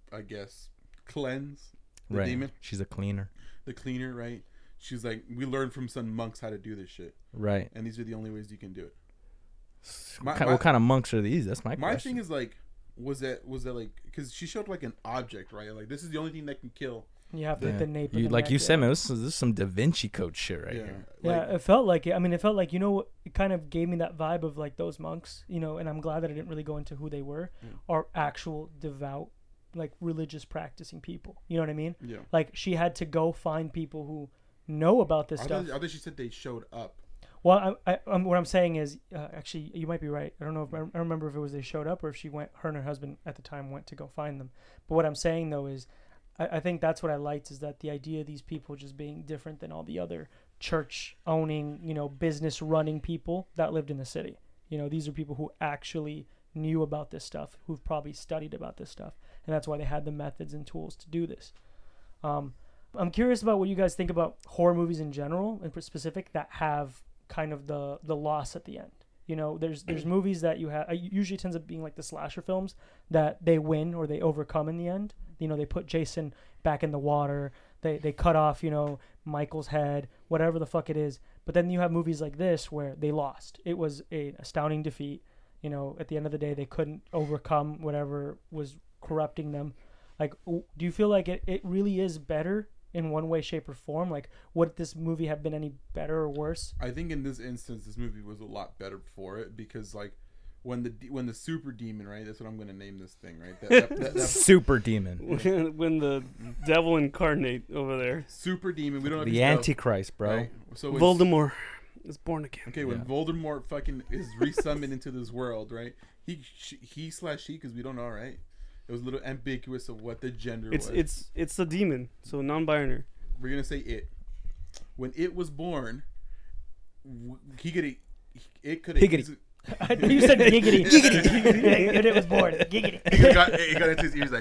[SPEAKER 3] I guess, cleanse the
[SPEAKER 2] right.
[SPEAKER 3] demon.
[SPEAKER 2] She's a cleaner.
[SPEAKER 3] The cleaner, right? She's like, we learned from some monks how to do this shit,
[SPEAKER 2] right?
[SPEAKER 3] and these are the only ways you can do it.
[SPEAKER 2] What,
[SPEAKER 3] My,
[SPEAKER 2] kind,
[SPEAKER 3] my,
[SPEAKER 2] what kind of monks are these? That's my,
[SPEAKER 3] my
[SPEAKER 2] question.
[SPEAKER 3] thing is like, was that was that like because she showed like an object, right? Like this is the only thing that can kill.
[SPEAKER 4] You have
[SPEAKER 2] yeah.
[SPEAKER 4] like the nape.
[SPEAKER 2] You,
[SPEAKER 4] of the
[SPEAKER 2] like
[SPEAKER 4] neck,
[SPEAKER 2] you
[SPEAKER 4] yeah.
[SPEAKER 2] said, man, this is, this is some Da Vinci Code shit right
[SPEAKER 3] yeah,
[SPEAKER 2] here.
[SPEAKER 4] Yeah,
[SPEAKER 3] like,
[SPEAKER 4] it felt like it. I mean, it felt like, you know, what, it kind of gave me that vibe of like those monks, you know, and I'm glad that I didn't really go into who they were,
[SPEAKER 3] Yeah.
[SPEAKER 4] are actual devout, like religious practicing people. You know what I mean?
[SPEAKER 3] yeah.
[SPEAKER 4] Like she had to go find people who know about this
[SPEAKER 3] I
[SPEAKER 4] stuff.
[SPEAKER 3] thought, I thought she said they showed up.
[SPEAKER 4] Well, I, I, um, what I'm saying is, uh, actually, you might be right. I don't know if I don't remember if it was they showed up or if she went, her and her husband at the time went to go find them. But what I'm saying though is, I, I think that's what I liked, is that the idea of these people just being different than all the other church owning, you know, business running people that lived in the city. You know, these are people who actually knew about this stuff, who've probably studied about this stuff, and that's why they had the methods and tools to do this. Um, I'm curious about what you guys think about horror movies in general, in specific, that have kind of the the loss at the end. You know, there's there's movies that you have, usually it tends up being like the slasher films, that they win or they overcome in the end. You know, they put Jason back in the water, they they cut off, you know, Michael's head, whatever the fuck it is. But then you have movies like this where they lost. It was an astounding defeat. You know, at the end of the day, they couldn't overcome whatever was corrupting them. Like, do you feel like it, it really is better in one way, shape, or form? Like, would this movie have been any better or worse?
[SPEAKER 3] I think in this instance, this movie was a lot better for it because, like, when the de- when the super demon, right? That's what I'm going to name this thing, right? That, that, that, that
[SPEAKER 2] Super demon.
[SPEAKER 1] when, when the devil incarnate over there,
[SPEAKER 3] super demon. We don't know if
[SPEAKER 2] The
[SPEAKER 3] he's
[SPEAKER 2] Antichrist, bro.
[SPEAKER 3] right? So when,
[SPEAKER 1] Voldemort is born again.
[SPEAKER 3] Okay, when
[SPEAKER 2] Yeah.
[SPEAKER 3] Voldemort fucking is resummoned into this world, right? He she, he slash she, because we don't know, right? It was a little ambiguous of what the gender
[SPEAKER 1] It's
[SPEAKER 3] was.
[SPEAKER 1] it's it's a demon, so non-binary.
[SPEAKER 3] We're gonna say it. When it was born, w- he could it could
[SPEAKER 2] Higgity.
[SPEAKER 4] I thought you said giggity. Giggity. And it was born. Giggity.
[SPEAKER 3] He got, it got into his ears like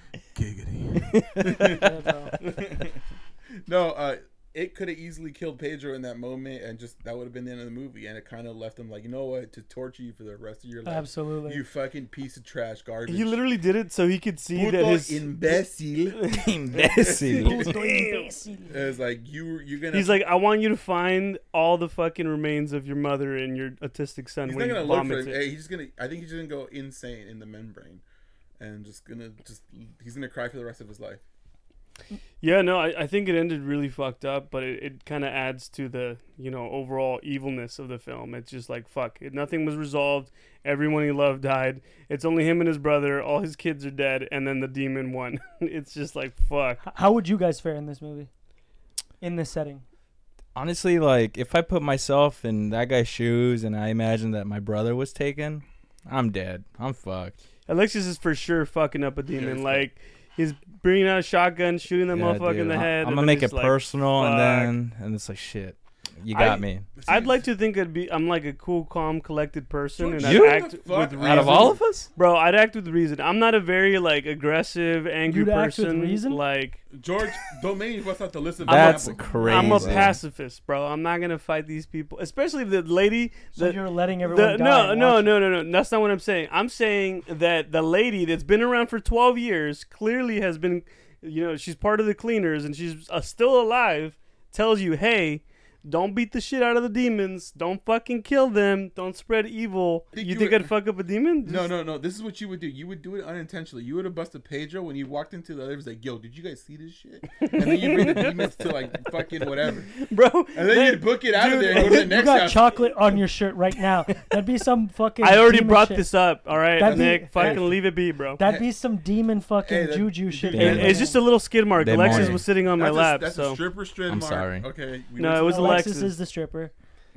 [SPEAKER 3] giggity.
[SPEAKER 4] That's all.
[SPEAKER 3] No, uh, it could have easily killed Pedro in that moment, and just that would have been the end of the movie. And it kind of left him like, you know what, to torture you for the rest of your life.
[SPEAKER 4] Absolutely.
[SPEAKER 3] You fucking piece of trash garbage.
[SPEAKER 1] He literally did it so he could see
[SPEAKER 3] Puto
[SPEAKER 1] that his.
[SPEAKER 3] imbécil.
[SPEAKER 2] Imbecile.
[SPEAKER 3] It's like you, you're gonna.
[SPEAKER 1] He's like, I want you to find all the fucking remains of your mother and your autistic son
[SPEAKER 3] he's
[SPEAKER 1] when
[SPEAKER 3] not
[SPEAKER 1] you
[SPEAKER 3] gonna look for
[SPEAKER 1] vomit
[SPEAKER 3] it.
[SPEAKER 1] it.
[SPEAKER 3] Hey, he's just gonna. I think he's just gonna go insane in the membrane, and just gonna just. He's gonna cry for the rest of his life.
[SPEAKER 1] Yeah, no, I, I think it ended really fucked up, but it, it kind of adds to the, you know, overall evilness of the film. It's just like, fuck, it, nothing was resolved. Everyone he loved died. It's only him and his brother. All his kids are dead, and then the demon won. It's just like, fuck.
[SPEAKER 4] How would you guys fare in this movie? In this setting?
[SPEAKER 2] Honestly, like, if I put myself in that guy's shoes and I imagine that my brother was taken, I'm dead. I'm fucked.
[SPEAKER 1] Alexis is for sure fucking up a
[SPEAKER 3] Yeah,
[SPEAKER 1] demon.
[SPEAKER 3] he's
[SPEAKER 1] like, he's bringing out a shotgun, shooting that
[SPEAKER 2] Yeah,
[SPEAKER 1] motherfucker in
[SPEAKER 2] dude.
[SPEAKER 1] the
[SPEAKER 2] I-
[SPEAKER 1] head.
[SPEAKER 2] I'm
[SPEAKER 1] and
[SPEAKER 2] gonna
[SPEAKER 1] then
[SPEAKER 2] make it
[SPEAKER 1] just like,
[SPEAKER 2] personal, and
[SPEAKER 1] fuck.
[SPEAKER 2] then and it's like shit. You got
[SPEAKER 1] I-
[SPEAKER 2] me.
[SPEAKER 1] I'd like to think I'd be. I'm like a cool, calm, collected person,
[SPEAKER 3] George,
[SPEAKER 1] and
[SPEAKER 2] you?
[SPEAKER 1] I'd act
[SPEAKER 3] What the fuck?
[SPEAKER 1] with reason.
[SPEAKER 2] Out of all of us,
[SPEAKER 1] Bro, I'd act with reason. I'm not a very like aggressive, angry
[SPEAKER 4] You'd act with
[SPEAKER 1] person.
[SPEAKER 4] reason?
[SPEAKER 1] Like
[SPEAKER 3] George, don't make me bust out the list of
[SPEAKER 2] that's
[SPEAKER 3] examples.
[SPEAKER 2] crazy.
[SPEAKER 1] I'm a pacifist, bro. I'm not gonna fight these people, especially the lady.
[SPEAKER 4] So
[SPEAKER 1] The,
[SPEAKER 4] you're letting everyone
[SPEAKER 1] the,
[SPEAKER 4] die?
[SPEAKER 1] no,
[SPEAKER 4] and
[SPEAKER 1] no,
[SPEAKER 4] watch
[SPEAKER 1] no, no, no. That's not what I'm saying. I'm saying that the lady that's been around for twelve years clearly has been, you know, she's part of the cleaners and she's uh, still alive. Tells you, hey, don't beat the shit out of the demons. Don't fucking kill them. Don't spread evil.
[SPEAKER 3] Think
[SPEAKER 1] You
[SPEAKER 3] you
[SPEAKER 1] think
[SPEAKER 3] would-
[SPEAKER 1] I'd fuck up a demon?
[SPEAKER 3] No, no, no. This is what you would do. You would do it unintentionally. You would have busted Pedro when you walked into the others like, yo, did you guys see this shit? And then you bring the demons to like fucking whatever.
[SPEAKER 1] bro.
[SPEAKER 3] And then you'd book it out of
[SPEAKER 1] dude,
[SPEAKER 3] there and go to the
[SPEAKER 4] You
[SPEAKER 3] next
[SPEAKER 4] got
[SPEAKER 3] house.
[SPEAKER 4] chocolate on your shirt right now. That'd be some fucking.
[SPEAKER 1] I already
[SPEAKER 4] demon
[SPEAKER 1] brought
[SPEAKER 4] shit.
[SPEAKER 1] this up. All right,
[SPEAKER 4] That'd be-
[SPEAKER 1] Nick. fucking
[SPEAKER 4] that-
[SPEAKER 1] leave it be, bro.
[SPEAKER 4] That'd be some demon fucking
[SPEAKER 3] Hey, that-
[SPEAKER 4] juju shit.
[SPEAKER 3] dude,
[SPEAKER 1] It-
[SPEAKER 2] Yeah.
[SPEAKER 1] it's just a little skid mark.
[SPEAKER 2] Them
[SPEAKER 1] Alexis
[SPEAKER 2] morning.
[SPEAKER 1] was sitting on my
[SPEAKER 3] That's,
[SPEAKER 1] lap,
[SPEAKER 3] a, that's
[SPEAKER 1] so
[SPEAKER 3] a stripper strand
[SPEAKER 2] I'm
[SPEAKER 3] mark.
[SPEAKER 2] sorry.
[SPEAKER 3] Okay. We
[SPEAKER 1] No,
[SPEAKER 3] went
[SPEAKER 1] it
[SPEAKER 3] to-
[SPEAKER 1] was
[SPEAKER 4] Alexis
[SPEAKER 1] Alexis.
[SPEAKER 4] is the stripper.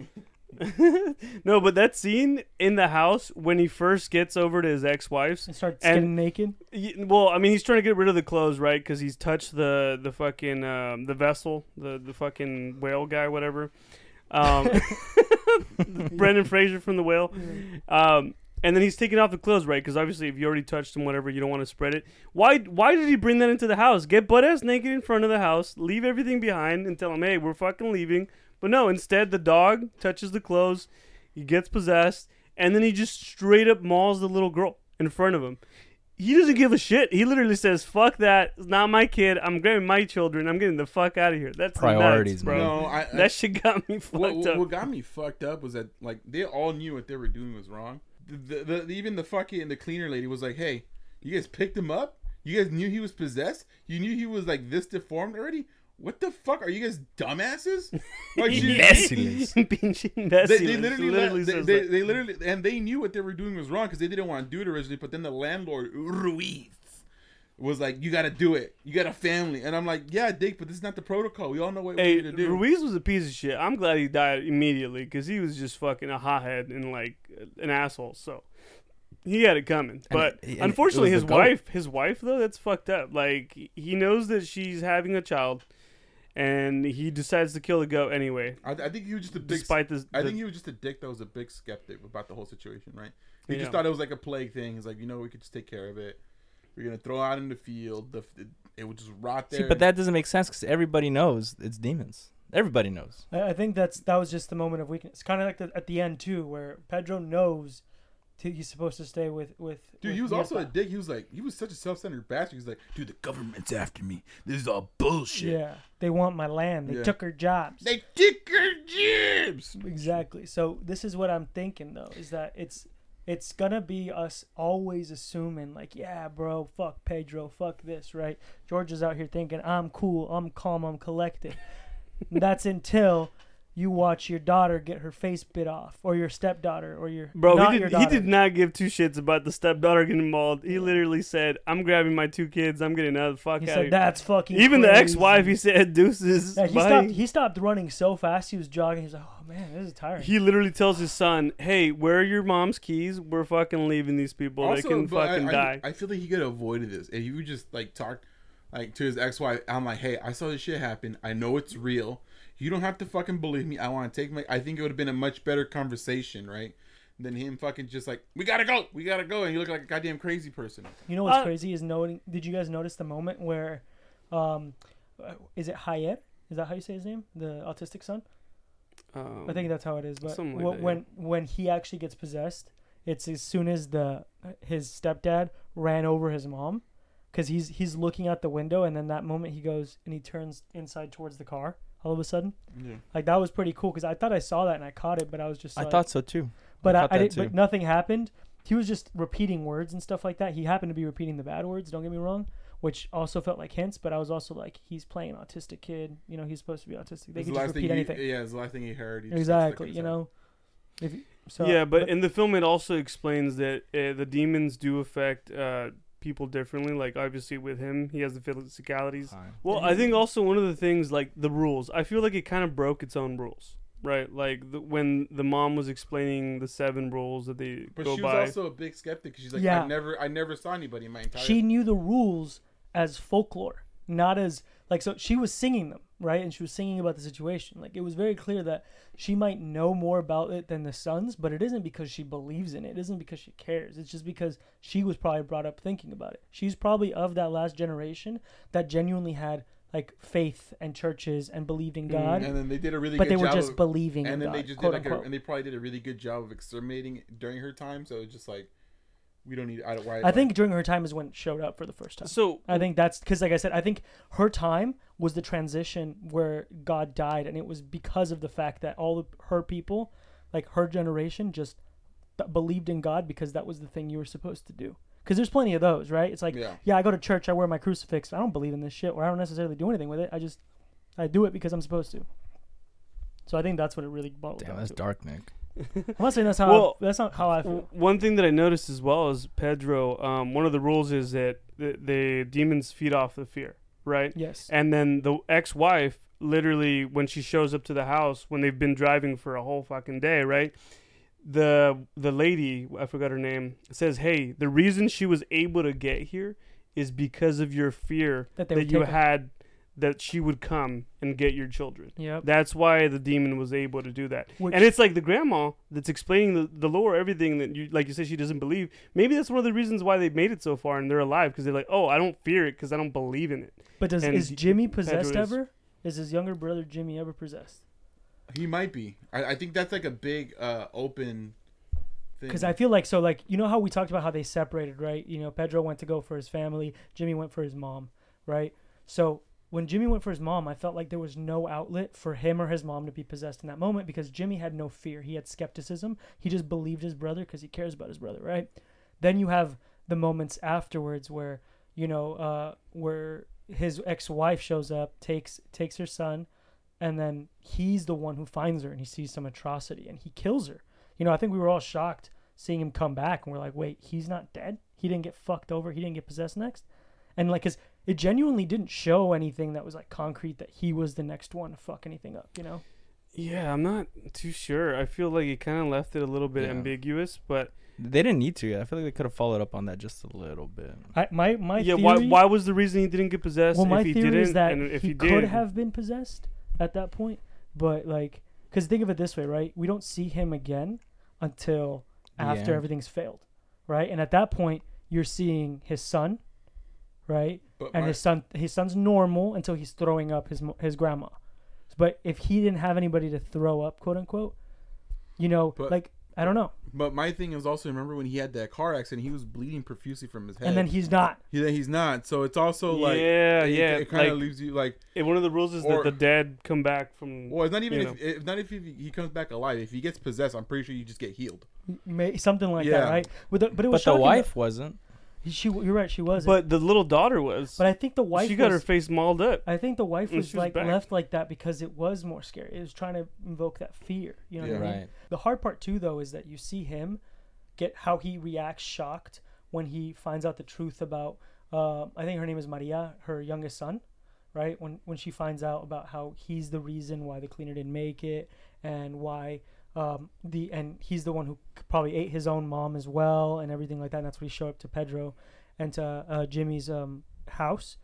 [SPEAKER 1] no, but that scene in the house when he first gets over to his ex-wife's.
[SPEAKER 4] And starts
[SPEAKER 1] And-
[SPEAKER 4] getting naked.
[SPEAKER 1] y- Well, I mean, he's trying to get rid of the clothes, right? Because he's touched the the fucking um, the vessel, the the fucking whale guy, whatever. Um, Brendan Fraser from The Whale. Um, and then he's taking off the clothes, right? Because obviously, if you already touched him, whatever, you don't want to spread it. Why? Why did he bring that into the house? Get butt ass naked in front of the house, leave everything behind, and tell him, "Hey, we're fucking leaving." But no, instead, the dog touches the clothes, he gets possessed, and then he just straight up mauls the little girl in front of him. he doesn't give a shit. He literally says, "Fuck that! It's not my kid. I'm grabbing my children. I'm getting the fuck out of here." That's
[SPEAKER 2] Priorities,
[SPEAKER 1] nuts, bro.
[SPEAKER 3] No, I, I
[SPEAKER 1] That shit got me fucked
[SPEAKER 3] what, what,
[SPEAKER 1] up.
[SPEAKER 3] what got me fucked up was that like they all knew what they were doing was wrong. The, the, the even the fucking the cleaner lady was like, "Hey, you guys picked him up? You guys knew he was possessed? You knew he was like this deformed already? What the fuck? Are you guys dumbasses?" Like, she-
[SPEAKER 2] Merciless.
[SPEAKER 1] Pinche
[SPEAKER 3] They,
[SPEAKER 1] imbéciles.
[SPEAKER 3] they literally,
[SPEAKER 1] literally
[SPEAKER 3] they,
[SPEAKER 1] says
[SPEAKER 3] they,
[SPEAKER 1] that.
[SPEAKER 3] they literally, and they knew what they were doing was wrong because they didn't want to do it originally. But then the landlord Ruiz was like, "You got to do it. You got a family." And I'm like, "Yeah, Dick, but this is not the protocol. We all know what
[SPEAKER 1] Hey,
[SPEAKER 3] we need to do."
[SPEAKER 1] Ruiz was a piece of shit. I'm glad he died immediately because he was just fucking a hothead and like an asshole. So he had it coming. But
[SPEAKER 2] and
[SPEAKER 1] unfortunately,
[SPEAKER 2] it was
[SPEAKER 1] his
[SPEAKER 2] the goat.
[SPEAKER 1] wife, his wife though, that's fucked up. Like he knows that she's having a child, and he decides to kill the goat anyway.
[SPEAKER 3] I, I think he was just a big.
[SPEAKER 1] Despite this,
[SPEAKER 3] I
[SPEAKER 1] the-
[SPEAKER 3] think he was just a dick that was a big skeptic about the whole situation, right? He
[SPEAKER 1] Yeah.
[SPEAKER 3] just thought it was like a plague thing. He's like, you know, we could just take care of it. We're gonna throw it out in the field. The, it, it would just rot there.
[SPEAKER 2] See, but that doesn't make sense because everybody knows it's demons. Everybody knows.
[SPEAKER 4] I, I think that's that was just the moment of weakness. Kind of like the, at the end too, where Pedro knows to, he's supposed to stay with with.
[SPEAKER 3] Dude,
[SPEAKER 4] with
[SPEAKER 3] he was also a
[SPEAKER 4] Mirta.
[SPEAKER 3] dick. He was like, he was such a self-centered bastard. He was like, dude, the government's after me. This is all bullshit.
[SPEAKER 4] Yeah, they want my land. They
[SPEAKER 3] Yeah.
[SPEAKER 4] took her jobs.
[SPEAKER 3] They took her jibs.
[SPEAKER 4] Exactly. So this is what I'm thinking though, is that it's it's gonna be us always assuming like, yeah, bro, fuck Pedro, fuck this, right? George is out here thinking I'm cool, I'm calm, I'm collected. That's until you watch your daughter get her face bit off, or your stepdaughter, or your
[SPEAKER 1] Bro,
[SPEAKER 4] not
[SPEAKER 1] he
[SPEAKER 4] your
[SPEAKER 1] did. He
[SPEAKER 4] daughter.
[SPEAKER 1] did not give two shits about the stepdaughter getting mauled. He literally said, "I'm grabbing my two kids. I'm getting out of the fuck
[SPEAKER 4] He
[SPEAKER 1] out
[SPEAKER 4] said
[SPEAKER 1] of here."
[SPEAKER 4] that's fucking.
[SPEAKER 1] Even the
[SPEAKER 4] crazy."
[SPEAKER 1] ex-wife, he said, "Deuces."
[SPEAKER 4] Yeah, he
[SPEAKER 1] bye."
[SPEAKER 4] stopped. He stopped running so fast. He was jogging. He was like, "Oh man, this is tiring."
[SPEAKER 1] He literally tells his son, "Hey, where are your mom's keys? We're fucking leaving these people.
[SPEAKER 3] Also,
[SPEAKER 1] they can
[SPEAKER 3] but
[SPEAKER 1] fucking
[SPEAKER 3] I,
[SPEAKER 1] die."
[SPEAKER 3] I, I feel like he could have avoided this if he would just like talk like to his ex-wife. I'm like, hey, I saw this shit happen. I know it's real. You don't have to fucking believe me. I want to take my. I think it would have been a much better conversation, right? Than him fucking just like, we gotta go, we gotta go, and you look like a goddamn crazy person.
[SPEAKER 4] You know what's
[SPEAKER 1] Uh,
[SPEAKER 4] crazy is noting. Did you guys notice the moment where, um, uh, is it Hayet? Is that how you say his name? The autistic son.
[SPEAKER 1] Um,
[SPEAKER 4] I think that's how it is. But
[SPEAKER 1] something like
[SPEAKER 4] wh-
[SPEAKER 1] that, yeah.
[SPEAKER 4] when when he actually gets possessed, it's as soon as the his stepdad ran over his mom, because he's he's looking out the window, and then that moment he goes and he turns inside towards the car. All of a sudden,
[SPEAKER 3] Yeah.
[SPEAKER 4] like that was pretty cool because I thought I saw that and I caught it, but I was just
[SPEAKER 2] I
[SPEAKER 4] like,
[SPEAKER 2] thought so too.
[SPEAKER 4] but
[SPEAKER 2] I
[SPEAKER 4] I,
[SPEAKER 2] thought
[SPEAKER 4] I
[SPEAKER 2] that
[SPEAKER 4] did,
[SPEAKER 2] too.
[SPEAKER 4] but nothing happened. He was just repeating words and stuff like that. He happened to be repeating the bad words. Don't get me wrong, which also felt like hints. But I was also like, he's playing an autistic kid. You know, he's supposed to be autistic. They
[SPEAKER 3] It's
[SPEAKER 4] can
[SPEAKER 3] the
[SPEAKER 4] just
[SPEAKER 3] last thing
[SPEAKER 4] repeat
[SPEAKER 3] he,
[SPEAKER 4] anything.
[SPEAKER 3] yeah, it's the last thing he heard. He just
[SPEAKER 4] Exactly.
[SPEAKER 3] stuck
[SPEAKER 4] You
[SPEAKER 3] his head.
[SPEAKER 4] know. If you- so,
[SPEAKER 1] yeah, but in the film, it also explains that uh, the demons do affect uh, people differently. Like obviously, with him, he has the physicalities. Well, I think also one of the things like the rules. I feel like it kind of broke its own rules, right? Like the, when the mom was explaining the seven rules that they
[SPEAKER 3] But
[SPEAKER 1] go
[SPEAKER 3] she was
[SPEAKER 1] by.
[SPEAKER 3] also a big skeptic because she's like,
[SPEAKER 4] Yeah.
[SPEAKER 3] I never, I never saw anybody in my entire.
[SPEAKER 4] she knew the rules as folklore, not as like. So she was singing them, right? And she was singing about the situation. Like it was very clear that she might know more about it than the sons, but it isn't because she believes in it. It isn't because she cares. It's just because she was probably brought up thinking about it. She's probably of that last generation that genuinely had like faith and churches and believed in God,
[SPEAKER 3] and then they did a really
[SPEAKER 4] but
[SPEAKER 3] good
[SPEAKER 4] they were
[SPEAKER 3] job
[SPEAKER 4] just
[SPEAKER 3] of,
[SPEAKER 4] believing in
[SPEAKER 3] and then
[SPEAKER 4] God.
[SPEAKER 3] they just
[SPEAKER 4] quote
[SPEAKER 3] did like a,
[SPEAKER 4] unquote.
[SPEAKER 3] and they probably did a really good job of exterminating it during her time. So it's just like, we don't need. I, don't- why,
[SPEAKER 4] I think during her time is when it showed up for the first time.
[SPEAKER 1] so
[SPEAKER 4] I think that's because, like I said, I think her time was the transition where God died, and it was because of the fact that all of her people, like her generation, just b- believed in God because that was the thing you were supposed to do. Because there's plenty of those, right? It's like,
[SPEAKER 3] Yeah.
[SPEAKER 4] yeah, I go to church, I wear my crucifix. I don't believe in this shit, or I don't necessarily do anything with it. I just, I do it because I'm supposed to. So I think that's what it really boils
[SPEAKER 2] Damn,
[SPEAKER 4] down
[SPEAKER 2] that's
[SPEAKER 4] to.
[SPEAKER 2] dark, Nick.
[SPEAKER 4] I'm not saying that's how.
[SPEAKER 1] Well,
[SPEAKER 4] I, that's not how I feel.
[SPEAKER 1] W- One thing that I noticed as well is Pedro. Um, one of the rules is that the, the demons feed off the fear, right?
[SPEAKER 4] Yes.
[SPEAKER 1] And then the ex-wife, literally, when she shows up to the house, when they've been driving for a whole fucking day, right? The the lady, I forgot her name, says, "Hey, the reason she was able to get here is because of your fear
[SPEAKER 4] That
[SPEAKER 1] that,
[SPEAKER 4] they would
[SPEAKER 1] you
[SPEAKER 4] take her."
[SPEAKER 1] had, that she would come and get your children.
[SPEAKER 4] Yep.
[SPEAKER 1] That's why the demon was able to do that."
[SPEAKER 4] Which-
[SPEAKER 1] and it's like the grandma that's explaining the, the lore, everything that you, like you said, she doesn't believe. Maybe that's one of the reasons why they made it so far and they're alive, because they're like, oh, I don't fear it because I don't believe in it.
[SPEAKER 4] But does
[SPEAKER 1] and
[SPEAKER 4] is
[SPEAKER 1] D-
[SPEAKER 4] Jimmy
[SPEAKER 1] Pedro
[SPEAKER 4] possessed
[SPEAKER 1] is-
[SPEAKER 4] ever? Is his younger brother Jimmy ever possessed?
[SPEAKER 3] he might be. I, I think that's like a big uh, open thing.
[SPEAKER 4] Because I feel like so like you know how we talked about how they separated, right? You know, Pedro went to go for his family, Jimmy went for his mom, right? So when Jimmy went for his mom, I felt like there was no outlet for him or his mom to be possessed in that moment because Jimmy had no fear. He had skepticism. He just believed his brother because he cares about his brother, right? Then you have the moments afterwards where, you know, uh, where his ex-wife shows up, takes takes her son, and then he's the one who finds her and he sees some atrocity and he kills her. You know, I think we were all shocked seeing him come back and we're like, wait, he's not dead? He didn't get fucked over? He didn't get possessed next? And like, cause it genuinely didn't show anything that was like concrete that he was the next one to fuck anything up, you know?
[SPEAKER 1] Yeah, I'm not too sure. I feel like it kind of left it a little bit
[SPEAKER 2] Yeah.
[SPEAKER 1] ambiguous, but
[SPEAKER 2] They didn't need to. I feel like they could have followed up on that just a little bit.
[SPEAKER 4] I, my my
[SPEAKER 1] yeah,
[SPEAKER 4] theory,
[SPEAKER 1] why why was the reason he didn't get possessed?
[SPEAKER 4] well, my
[SPEAKER 1] if he
[SPEAKER 4] theory
[SPEAKER 1] didn't,
[SPEAKER 4] is that
[SPEAKER 1] and if
[SPEAKER 4] he,
[SPEAKER 1] he,
[SPEAKER 4] could
[SPEAKER 1] did,
[SPEAKER 4] have been possessed at that point, but like, cause think of it this way, right? We don't see him again until
[SPEAKER 2] The
[SPEAKER 4] after
[SPEAKER 2] end.
[SPEAKER 4] everything's failed, right? And at that point, you're seeing his son, right?
[SPEAKER 3] But
[SPEAKER 4] And
[SPEAKER 3] my-
[SPEAKER 4] his son, his son's normal until he's throwing up his mo- his grandma. But if he didn't have anybody to throw up, quote unquote, you know,
[SPEAKER 3] But-
[SPEAKER 4] like I don't know.
[SPEAKER 3] But my thing is also, remember when he had that car accident, he was bleeding profusely from his head.
[SPEAKER 4] And then he's not.
[SPEAKER 3] he, he's not. So it's also like,
[SPEAKER 1] yeah,
[SPEAKER 3] it,
[SPEAKER 1] yeah.
[SPEAKER 3] it kind of
[SPEAKER 1] like,
[SPEAKER 3] leaves you like,
[SPEAKER 1] eh, one of the rules is
[SPEAKER 3] or-
[SPEAKER 1] that the dead come back from.
[SPEAKER 3] well, it's not even
[SPEAKER 1] you
[SPEAKER 3] if, if not if he, he comes back alive. If he gets possessed, I'm pretty sure you just get healed.
[SPEAKER 4] May, something like that,
[SPEAKER 3] Yeah.
[SPEAKER 4] right? But the, but it was
[SPEAKER 2] But the
[SPEAKER 4] shocking
[SPEAKER 2] wife wasn't.
[SPEAKER 4] that- She, you're right. She wasn't.
[SPEAKER 1] But the little daughter was.
[SPEAKER 4] But I think the wife.
[SPEAKER 1] she got
[SPEAKER 4] was,
[SPEAKER 1] her face mauled up.
[SPEAKER 4] I think the wife
[SPEAKER 1] And
[SPEAKER 4] was
[SPEAKER 1] she was
[SPEAKER 4] like
[SPEAKER 1] back.
[SPEAKER 4] left like that because it was more scary. It was trying to invoke that fear. You know what I mean?
[SPEAKER 2] Right.
[SPEAKER 4] The hard part too, though, is that you see him get how he reacts shocked when he finds out the truth about. Uh, I think her name is Maria, her youngest son, right? When when she finds out about how he's the reason why the cleaner didn't make it and why um, the and he's the one who probably ate his own mom as well and everything like that. And that's when he showed up to Pedro and to uh, Jimmy's um, house.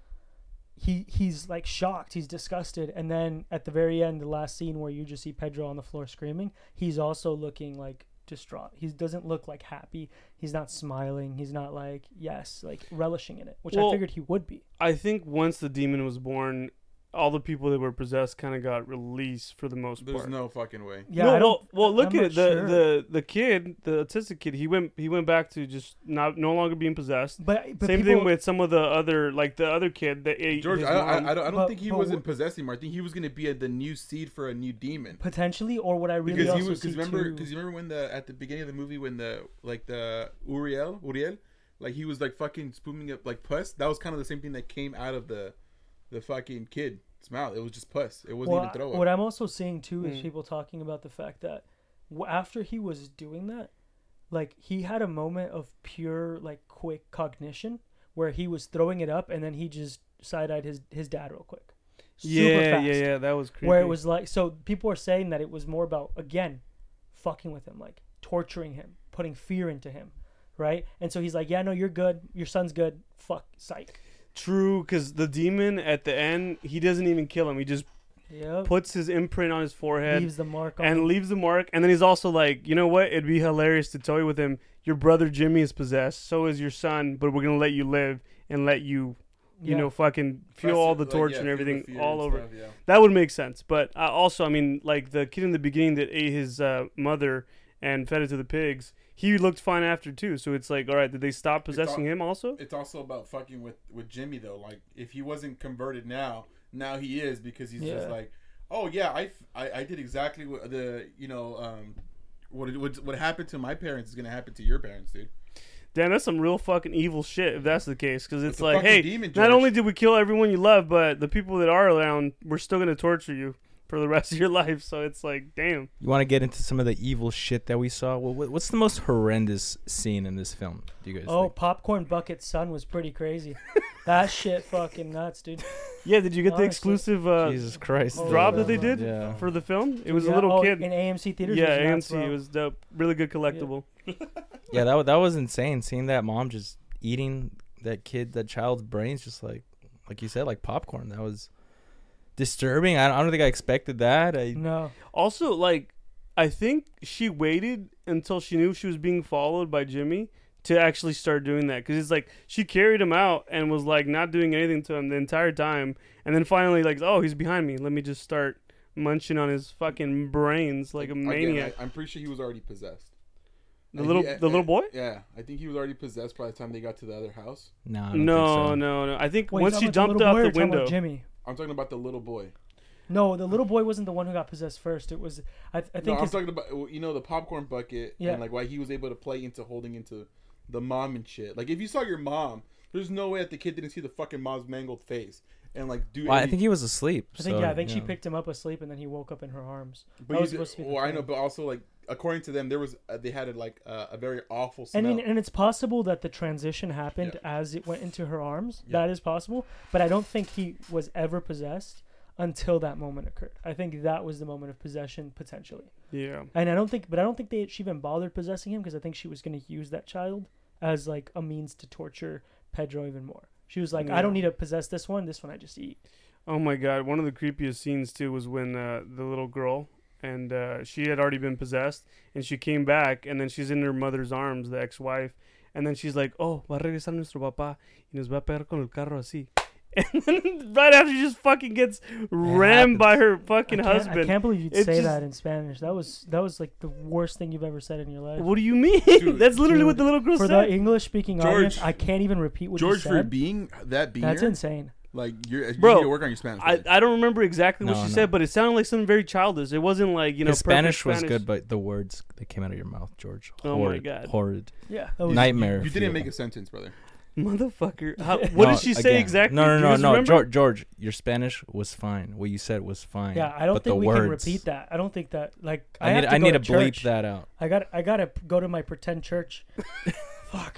[SPEAKER 4] He he's like shocked, he's disgusted, and then at the very end, the last scene where you just see Pedro on the floor screaming, he's also looking like distraught. He doesn't look like happy. He's not smiling. He's not like yes, like relishing in it, which
[SPEAKER 1] Well,
[SPEAKER 4] I figured he would be.
[SPEAKER 1] I think once the demon was born, all the people that were possessed kind of got released for the most
[SPEAKER 3] There's
[SPEAKER 1] part.
[SPEAKER 3] no fucking way.
[SPEAKER 4] Yeah,
[SPEAKER 1] no,
[SPEAKER 4] I don't,
[SPEAKER 1] well, well, look
[SPEAKER 4] I'm
[SPEAKER 1] at it.
[SPEAKER 4] not
[SPEAKER 1] The,
[SPEAKER 4] sure.
[SPEAKER 1] the the kid, the autistic kid, he went he went back to just not no longer being possessed.
[SPEAKER 4] But, but
[SPEAKER 1] Same
[SPEAKER 4] people,
[SPEAKER 1] thing with some of the other, like the other kid that ate
[SPEAKER 3] George,
[SPEAKER 1] his
[SPEAKER 3] I, I,
[SPEAKER 1] mom.
[SPEAKER 3] I don't, I don't
[SPEAKER 4] But-
[SPEAKER 3] think he
[SPEAKER 4] but
[SPEAKER 3] wasn't
[SPEAKER 4] wh-
[SPEAKER 3] possessed anymore. I think he was gonna be a, the new seed for a new demon.
[SPEAKER 4] potentially, or what I really
[SPEAKER 3] Because he
[SPEAKER 4] also
[SPEAKER 3] was,
[SPEAKER 4] see
[SPEAKER 3] because remember,
[SPEAKER 4] too.
[SPEAKER 3] because you remember when the at the beginning of the movie when the like the Uriel, Uriel, like he was like fucking spooming up like pus. That was kind of the same thing that came out of the, the fucking kid's mouth. It was just pus. It wasn't
[SPEAKER 4] Well,
[SPEAKER 3] even throw
[SPEAKER 4] what
[SPEAKER 3] up.
[SPEAKER 4] I'm also seeing too is
[SPEAKER 1] Mm.
[SPEAKER 4] people talking about the fact that w- after he was doing that, like he had a moment of pure like quick cognition where he was throwing it up and then he just side-eyed his his dad real quick. Super
[SPEAKER 1] yeah,
[SPEAKER 4] fast.
[SPEAKER 1] yeah, yeah. That was creepy.
[SPEAKER 4] Where it was like, so people are saying that it was more about again, fucking with him, like torturing him, putting fear into him, right? And so he's like, yeah, no, you're good, your son's good. Fuck, psych.
[SPEAKER 1] True, because the demon at the end, he doesn't even kill him. He just
[SPEAKER 4] Yep.
[SPEAKER 1] puts his imprint on his forehead
[SPEAKER 4] Leaves the mark on
[SPEAKER 1] and
[SPEAKER 4] him.
[SPEAKER 1] leaves the mark. And then he's also like, you know what? It'd be hilarious to toy with him. Your brother Jimmy is possessed. So is your son. But we're gonna let you live and let you, you
[SPEAKER 4] Yeah.
[SPEAKER 1] know, fucking feel
[SPEAKER 3] Press
[SPEAKER 1] all
[SPEAKER 3] it,
[SPEAKER 1] the
[SPEAKER 3] like,
[SPEAKER 1] torture
[SPEAKER 3] yeah,
[SPEAKER 1] and
[SPEAKER 3] feel the
[SPEAKER 1] everything
[SPEAKER 3] fear
[SPEAKER 1] all
[SPEAKER 3] and
[SPEAKER 1] over.
[SPEAKER 3] stuff, yeah.
[SPEAKER 1] That would make sense. But uh, also, I mean, like the kid in the beginning that ate his uh, mother and fed it to the pigs, he looked fine after too. So it's like, all right, did they stop possessing
[SPEAKER 3] all-
[SPEAKER 1] him also?
[SPEAKER 3] It's also about fucking with with Jimmy though. Like if he wasn't converted now, now he is because he's
[SPEAKER 4] Yeah.
[SPEAKER 3] just like, oh yeah, I, f- I, I did exactly what the you know um what it- what what happened to my parents is gonna happen to your parents, dude.
[SPEAKER 1] Damn, that's some real fucking evil shit if that's the case. Because it's
[SPEAKER 3] It's a
[SPEAKER 1] like,
[SPEAKER 3] fucking
[SPEAKER 1] hey,
[SPEAKER 3] demon,
[SPEAKER 1] not
[SPEAKER 3] George.
[SPEAKER 1] only did we kill everyone you love, but the people that are around, we're still gonna torture you for the rest of your life. So it's like, damn.
[SPEAKER 2] You want to get into some of the evil shit that we saw? Well, what- what's the most horrendous scene in this film? Do you guys
[SPEAKER 4] Oh,
[SPEAKER 2] think?
[SPEAKER 4] Popcorn Bucket's son was pretty crazy. That shit fucking nuts, dude.
[SPEAKER 1] Yeah, did you get the
[SPEAKER 4] Honestly.
[SPEAKER 1] exclusive uh,
[SPEAKER 2] Jesus Christ!
[SPEAKER 4] Oh,
[SPEAKER 1] drop
[SPEAKER 4] yeah,
[SPEAKER 1] that they
[SPEAKER 4] man.
[SPEAKER 1] did
[SPEAKER 2] Yeah.
[SPEAKER 1] for the film? It was
[SPEAKER 4] Yeah,
[SPEAKER 1] a little
[SPEAKER 4] oh,
[SPEAKER 1] kid.
[SPEAKER 4] in A M C theaters.
[SPEAKER 1] Yeah,
[SPEAKER 4] it was nuts,
[SPEAKER 1] A M C.
[SPEAKER 4] bro.
[SPEAKER 1] It was dope. Really good collectible.
[SPEAKER 2] Yeah, that wa- that was insane. Seeing that mom just eating that kid, that child's brains, just like, like you said, like popcorn. That was disturbing. I, I don't think I expected that. I,
[SPEAKER 4] No,
[SPEAKER 1] Also, like, I think she waited until she knew she was being followed by Jimmy to actually start doing that. Because it's like, she carried him out and was, like, not doing anything to him the entire time. And then finally, like, oh, he's behind me. Let me just start munching on his fucking brains like a
[SPEAKER 3] Again,
[SPEAKER 1] maniac.
[SPEAKER 3] I, I'm pretty sure he was already possessed.
[SPEAKER 1] The
[SPEAKER 3] And
[SPEAKER 1] little
[SPEAKER 3] he-
[SPEAKER 1] the
[SPEAKER 3] and-
[SPEAKER 1] little boy?
[SPEAKER 3] Yeah, I think he was already possessed by the time they got to the other house.
[SPEAKER 2] No, I don't
[SPEAKER 1] No,
[SPEAKER 2] think so.
[SPEAKER 1] no, no. I think
[SPEAKER 4] Wait,
[SPEAKER 1] once
[SPEAKER 4] you
[SPEAKER 1] she
[SPEAKER 4] talking
[SPEAKER 1] jumped
[SPEAKER 4] about the little
[SPEAKER 1] out
[SPEAKER 4] boy or
[SPEAKER 1] the
[SPEAKER 4] talking about
[SPEAKER 1] window.
[SPEAKER 4] Jimmy.
[SPEAKER 3] I'm talking about the little boy.
[SPEAKER 4] No, the little boy wasn't the one who got possessed first. It was I, I think
[SPEAKER 3] No, I'm
[SPEAKER 4] his,
[SPEAKER 3] talking about you know the popcorn bucket
[SPEAKER 4] Yeah.
[SPEAKER 3] and like why he was able to play into holding into the mom and shit. Like if you saw your mom, there's no way that the kid didn't see the fucking mom's mangled face and like do.
[SPEAKER 2] Well, I
[SPEAKER 3] any-
[SPEAKER 2] think he was asleep.
[SPEAKER 4] I think
[SPEAKER 2] so,
[SPEAKER 4] yeah, I think
[SPEAKER 2] you
[SPEAKER 4] she
[SPEAKER 2] know.
[SPEAKER 4] picked him up asleep and then he woke up in her arms.
[SPEAKER 3] But
[SPEAKER 4] that
[SPEAKER 3] you
[SPEAKER 4] was
[SPEAKER 3] did-
[SPEAKER 4] supposed to be the
[SPEAKER 3] well, I know,
[SPEAKER 4] thing.
[SPEAKER 3] but also like according to them, there was uh, they had a, like uh, a very awful
[SPEAKER 4] I
[SPEAKER 3] smell.
[SPEAKER 4] mean, and it's possible that the transition happened
[SPEAKER 3] Yeah.
[SPEAKER 4] as it went into her arms.
[SPEAKER 3] Yeah.
[SPEAKER 4] That is possible, but I don't think he was ever possessed until that moment occurred. I think that was the moment of possession potentially,
[SPEAKER 1] Yeah.
[SPEAKER 4] and I don't think, but I don't think they she even bothered possessing him because I think she was going to use that child as like a means to torture Pedro even more. She was like, I don't
[SPEAKER 1] Yeah.
[SPEAKER 4] need to possess this one. This one I just eat.
[SPEAKER 1] Oh my god, one of the creepiest scenes too was when uh, the little girl and uh, she had already been possessed and she came back and then she's in her mother's arms, the ex-wife, and then she's like, "Oh, va a regresar nuestro papá y nos va a pegar con el carro así." And then right after she just fucking gets rammed by her fucking
[SPEAKER 4] I can't,
[SPEAKER 1] husband.
[SPEAKER 4] I can't believe you'd
[SPEAKER 1] It's
[SPEAKER 4] say
[SPEAKER 1] just-
[SPEAKER 4] that in Spanish. That was that was like the worst thing you've ever said in your life.
[SPEAKER 1] What do you mean?
[SPEAKER 3] Dude,
[SPEAKER 1] That's literally
[SPEAKER 4] dude,
[SPEAKER 1] what the little girl
[SPEAKER 4] For
[SPEAKER 1] said.
[SPEAKER 4] the English speaking
[SPEAKER 3] George-
[SPEAKER 4] audience, I can't even repeat what
[SPEAKER 3] George
[SPEAKER 4] you
[SPEAKER 3] for
[SPEAKER 4] said.
[SPEAKER 3] being that being
[SPEAKER 4] That's insane.
[SPEAKER 3] like you're you
[SPEAKER 1] Bro,
[SPEAKER 3] need to work on your Spanish.
[SPEAKER 1] I,
[SPEAKER 3] buddy.
[SPEAKER 1] I don't remember exactly what
[SPEAKER 2] No,
[SPEAKER 1] she
[SPEAKER 2] no.
[SPEAKER 1] said, but it sounded like something very childish. It wasn't like, you know,
[SPEAKER 2] His
[SPEAKER 1] perfect
[SPEAKER 2] Spanish was
[SPEAKER 1] Spanish.
[SPEAKER 2] good, but the words that came out of your mouth, George.
[SPEAKER 1] Oh my
[SPEAKER 2] horrid,
[SPEAKER 1] God.
[SPEAKER 2] Horrid.
[SPEAKER 4] Yeah. That was,
[SPEAKER 2] Nightmare.
[SPEAKER 3] you
[SPEAKER 2] if
[SPEAKER 3] didn't make a sentence, brother.
[SPEAKER 1] Motherfucker. How, what
[SPEAKER 2] No,
[SPEAKER 1] did she say
[SPEAKER 2] again.
[SPEAKER 1] exactly?
[SPEAKER 2] No,
[SPEAKER 1] Do
[SPEAKER 2] no,
[SPEAKER 1] you
[SPEAKER 2] no,
[SPEAKER 1] guys
[SPEAKER 2] no.
[SPEAKER 1] remember?
[SPEAKER 2] George, George, your Spanish was fine. What you said was fine.
[SPEAKER 4] Yeah, I don't
[SPEAKER 2] but
[SPEAKER 4] think
[SPEAKER 2] the
[SPEAKER 4] we
[SPEAKER 2] words,
[SPEAKER 4] can repeat that. I don't think that like I,
[SPEAKER 2] I
[SPEAKER 4] have
[SPEAKER 2] need,
[SPEAKER 4] to
[SPEAKER 2] I
[SPEAKER 4] go
[SPEAKER 2] need
[SPEAKER 4] to
[SPEAKER 2] to bleep
[SPEAKER 4] church.
[SPEAKER 2] that out.
[SPEAKER 4] I got I got to go to my pretend church. Fuck.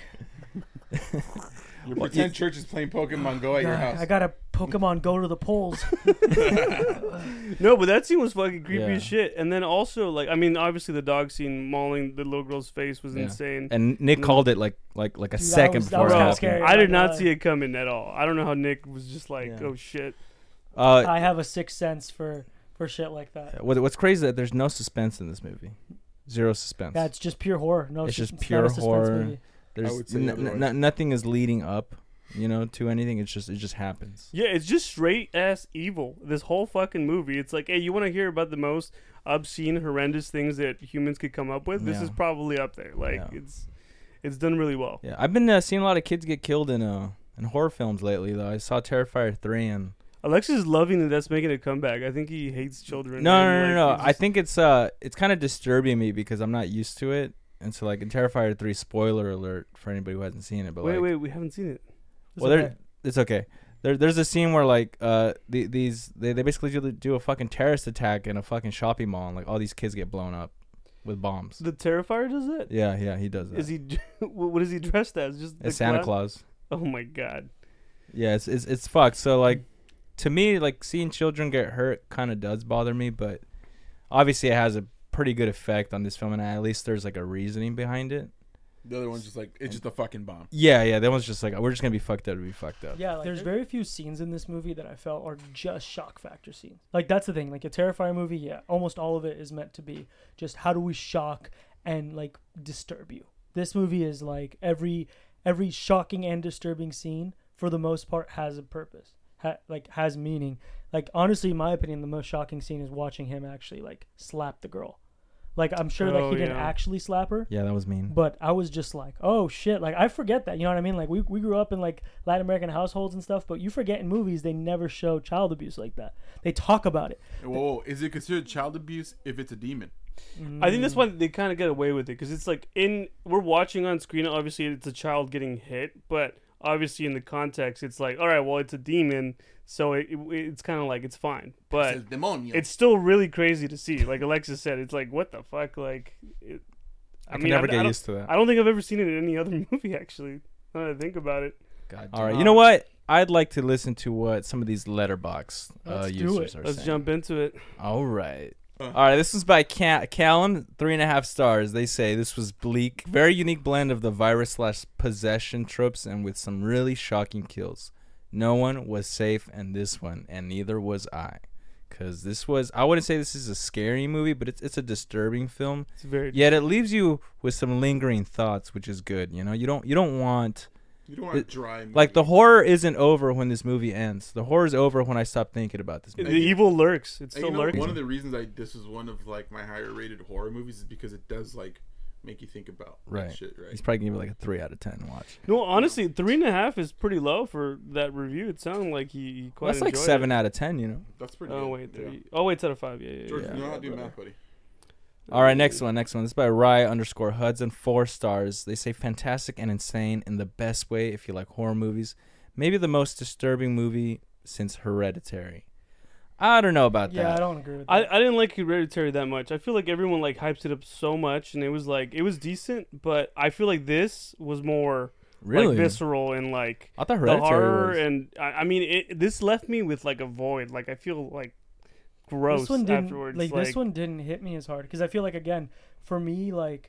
[SPEAKER 3] Your
[SPEAKER 2] Well,
[SPEAKER 3] pretend church is playing Pokemon Go at your
[SPEAKER 4] God,
[SPEAKER 3] house.
[SPEAKER 4] I got to Pokemon go to the polls.
[SPEAKER 1] No, but that scene was fucking creepy
[SPEAKER 2] Yeah.
[SPEAKER 1] as shit. And then also, like, I mean, obviously the dog scene mauling the little girl's face was
[SPEAKER 2] Yeah.
[SPEAKER 1] insane.
[SPEAKER 2] And Nick
[SPEAKER 1] Mm.
[SPEAKER 2] called it like like like a
[SPEAKER 4] Dude, that
[SPEAKER 2] second
[SPEAKER 4] was- that
[SPEAKER 2] before
[SPEAKER 4] was
[SPEAKER 2] it
[SPEAKER 4] kinda
[SPEAKER 2] happened.
[SPEAKER 4] scary.
[SPEAKER 1] I did
[SPEAKER 4] not gonna
[SPEAKER 1] not
[SPEAKER 4] lie.
[SPEAKER 1] see it coming at all. I don't know how Nick was just like,
[SPEAKER 2] Yeah.
[SPEAKER 1] oh shit.
[SPEAKER 2] Uh,
[SPEAKER 4] I have a sixth sense for for shit like that.
[SPEAKER 2] what, what's crazy is that there's no suspense in this movie. Zero suspense.
[SPEAKER 4] Yeah, it's just pure horror. No,
[SPEAKER 2] It's
[SPEAKER 4] sus-
[SPEAKER 2] just
[SPEAKER 4] it's
[SPEAKER 2] pure
[SPEAKER 4] not a suspense
[SPEAKER 2] horror.
[SPEAKER 4] movie.
[SPEAKER 2] There's
[SPEAKER 3] would say
[SPEAKER 2] n-
[SPEAKER 3] otherwise.
[SPEAKER 2] n- nothing is leading up, you know, to anything. It's just it just happens.
[SPEAKER 1] Yeah, it's just straight ass evil. This whole fucking movie. It's like, hey, you want to hear about the most obscene, horrendous things that humans could come up with? This
[SPEAKER 2] Yeah.
[SPEAKER 1] is probably up there. Like,
[SPEAKER 2] Yeah.
[SPEAKER 1] it's it's done really well.
[SPEAKER 2] Yeah, I've been uh, seeing a lot of kids get killed in uh in horror films lately. Though I saw Terrifier three and
[SPEAKER 1] Alexis is loving that that's making a comeback. I think he hates children.
[SPEAKER 2] no
[SPEAKER 1] and,
[SPEAKER 2] no no
[SPEAKER 1] like,
[SPEAKER 2] no.
[SPEAKER 1] it's
[SPEAKER 2] I
[SPEAKER 1] just-
[SPEAKER 2] think it's uh it's kind of disturbing me because I'm not used to it. And so like in Terrifier three, spoiler alert for anybody who hasn't seen it. But
[SPEAKER 1] Wait,
[SPEAKER 2] like,
[SPEAKER 1] wait, we haven't seen it.
[SPEAKER 4] It's
[SPEAKER 2] well,
[SPEAKER 4] okay.
[SPEAKER 2] there it's okay. There, there's a scene where like uh the, these they, they basically do, do a fucking terrorist attack in a fucking shopping mall and like all these kids get blown up with bombs.
[SPEAKER 1] The Terrifier does that?
[SPEAKER 2] Yeah, yeah, he does that.
[SPEAKER 1] Is he? What is he dressed as? Just the
[SPEAKER 2] It's Santa
[SPEAKER 1] clown?
[SPEAKER 2] Claus.
[SPEAKER 1] Oh my god.
[SPEAKER 2] Yeah, it's it's it's fucked. So like, to me, like seeing children get hurt kind of does bother me, but obviously it has a pretty good effect on this film, and at least there's like a reasoning behind it.
[SPEAKER 3] The other one's just like it's just a fucking bomb.
[SPEAKER 2] Yeah, yeah, that one's just like we're just gonna be fucked up to be fucked up.
[SPEAKER 4] Yeah, like, there's very few scenes in this movie that I felt are just shock factor scenes. Like that's the thing. Like a Terrifier movie, yeah, almost all of it is meant to be just how do we shock and like disturb you. This movie is like every every shocking and disturbing scene for the most part has a purpose. Ha- like has meaning. Like honestly, in my opinion, the most shocking scene is watching him actually like slap the girl. Like I'm sure like
[SPEAKER 1] Oh,
[SPEAKER 4] he didn't
[SPEAKER 1] yeah.
[SPEAKER 4] actually slap her.
[SPEAKER 2] Yeah, that was mean.
[SPEAKER 4] But I was just like, oh shit, like I forget that, you know what I mean? Like we we grew up in like Latin American households and stuff, but you forget in movies they never show child abuse like that. They talk about it.
[SPEAKER 3] Whoa, is it considered child abuse if it's a demon?
[SPEAKER 1] I think that's
[SPEAKER 4] Mm.
[SPEAKER 1] why they kind of get away with it because it's like in we're watching on screen. Obviously, it's a child getting hit, but obviously in the context, it's like, all right, well, it's a demon, so it, it, it's kind of like it's fine. But
[SPEAKER 3] It's demonio.
[SPEAKER 1] it's still really crazy to see. Like Alexis said, it's like what the fuck. Like, it,
[SPEAKER 2] I,
[SPEAKER 1] I,
[SPEAKER 2] can
[SPEAKER 1] mean,
[SPEAKER 2] never
[SPEAKER 1] I,
[SPEAKER 2] get
[SPEAKER 1] I don't-
[SPEAKER 2] used to that.
[SPEAKER 1] I don't think I've ever seen it in any other movie actually. Now that I think about it.
[SPEAKER 3] God
[SPEAKER 2] All right,
[SPEAKER 3] damn.
[SPEAKER 2] you know what? I'd like to listen to what some of these letterbox uh,
[SPEAKER 4] Let's do
[SPEAKER 2] users
[SPEAKER 4] it.
[SPEAKER 2] are
[SPEAKER 1] Let's
[SPEAKER 2] saying.
[SPEAKER 1] jump into it.
[SPEAKER 2] All right.
[SPEAKER 3] Uh.
[SPEAKER 2] All right, this is by Ca- Callum, three and a half stars. They say this was bleak, very unique blend of the virus slash possession tropes and with some really shocking kills. No one was safe in this one, and neither was I. Because this was, I wouldn't say this is a scary movie, but it's it's a disturbing film.
[SPEAKER 1] It's very
[SPEAKER 2] Yet it leaves you with some lingering thoughts, which is good. You know, you don't you don't want
[SPEAKER 3] You don't want
[SPEAKER 2] it-
[SPEAKER 3] a dry movie.
[SPEAKER 2] like the horror isn't over when this movie ends. The horror is over when I stop thinking about this
[SPEAKER 1] the
[SPEAKER 2] movie.
[SPEAKER 1] evil lurks. It's
[SPEAKER 3] And
[SPEAKER 1] still
[SPEAKER 3] you know,
[SPEAKER 1] lurking.
[SPEAKER 3] one of the reasons I this is one of like my higher rated horror movies is because it does like make you think about
[SPEAKER 2] Right.
[SPEAKER 3] that shit, right?
[SPEAKER 2] He's probably gonna give it like a three out of ten. Watch.
[SPEAKER 1] No, honestly, three and a half is pretty low for that review. It sounded like he, he quite
[SPEAKER 2] That's like
[SPEAKER 1] enjoyed
[SPEAKER 2] seven
[SPEAKER 1] it.
[SPEAKER 2] out of ten. You know.
[SPEAKER 3] That's pretty.
[SPEAKER 1] Oh
[SPEAKER 3] good.
[SPEAKER 1] wait,
[SPEAKER 3] Yeah.
[SPEAKER 1] three. Oh wait, it's out of five. Yeah, yeah.
[SPEAKER 3] George,
[SPEAKER 1] yeah.
[SPEAKER 3] you know how to do
[SPEAKER 1] Yeah,
[SPEAKER 3] math, buddy.
[SPEAKER 2] All right, next one. Next one. This is by Rye underscore Hudson. Four stars. They say fantastic and insane in the best way if you like horror movies. Maybe the most disturbing movie since Hereditary. I don't know about
[SPEAKER 4] Yeah,
[SPEAKER 2] that.
[SPEAKER 4] I don't agree with
[SPEAKER 1] I,
[SPEAKER 4] that.
[SPEAKER 1] I didn't like Hereditary that much. I feel like everyone like hypes it up so much, and it was like it was decent, but I feel like this was more
[SPEAKER 2] Really?
[SPEAKER 1] like visceral and like
[SPEAKER 2] I thought
[SPEAKER 1] the
[SPEAKER 2] Hereditary
[SPEAKER 1] horror,
[SPEAKER 2] was.
[SPEAKER 1] and I, I mean it. This left me with like a void. Like I feel like gross
[SPEAKER 4] this one didn't,
[SPEAKER 1] afterwards.
[SPEAKER 4] Like,
[SPEAKER 1] Like,
[SPEAKER 4] this one didn't hit me as hard because I feel like again for me like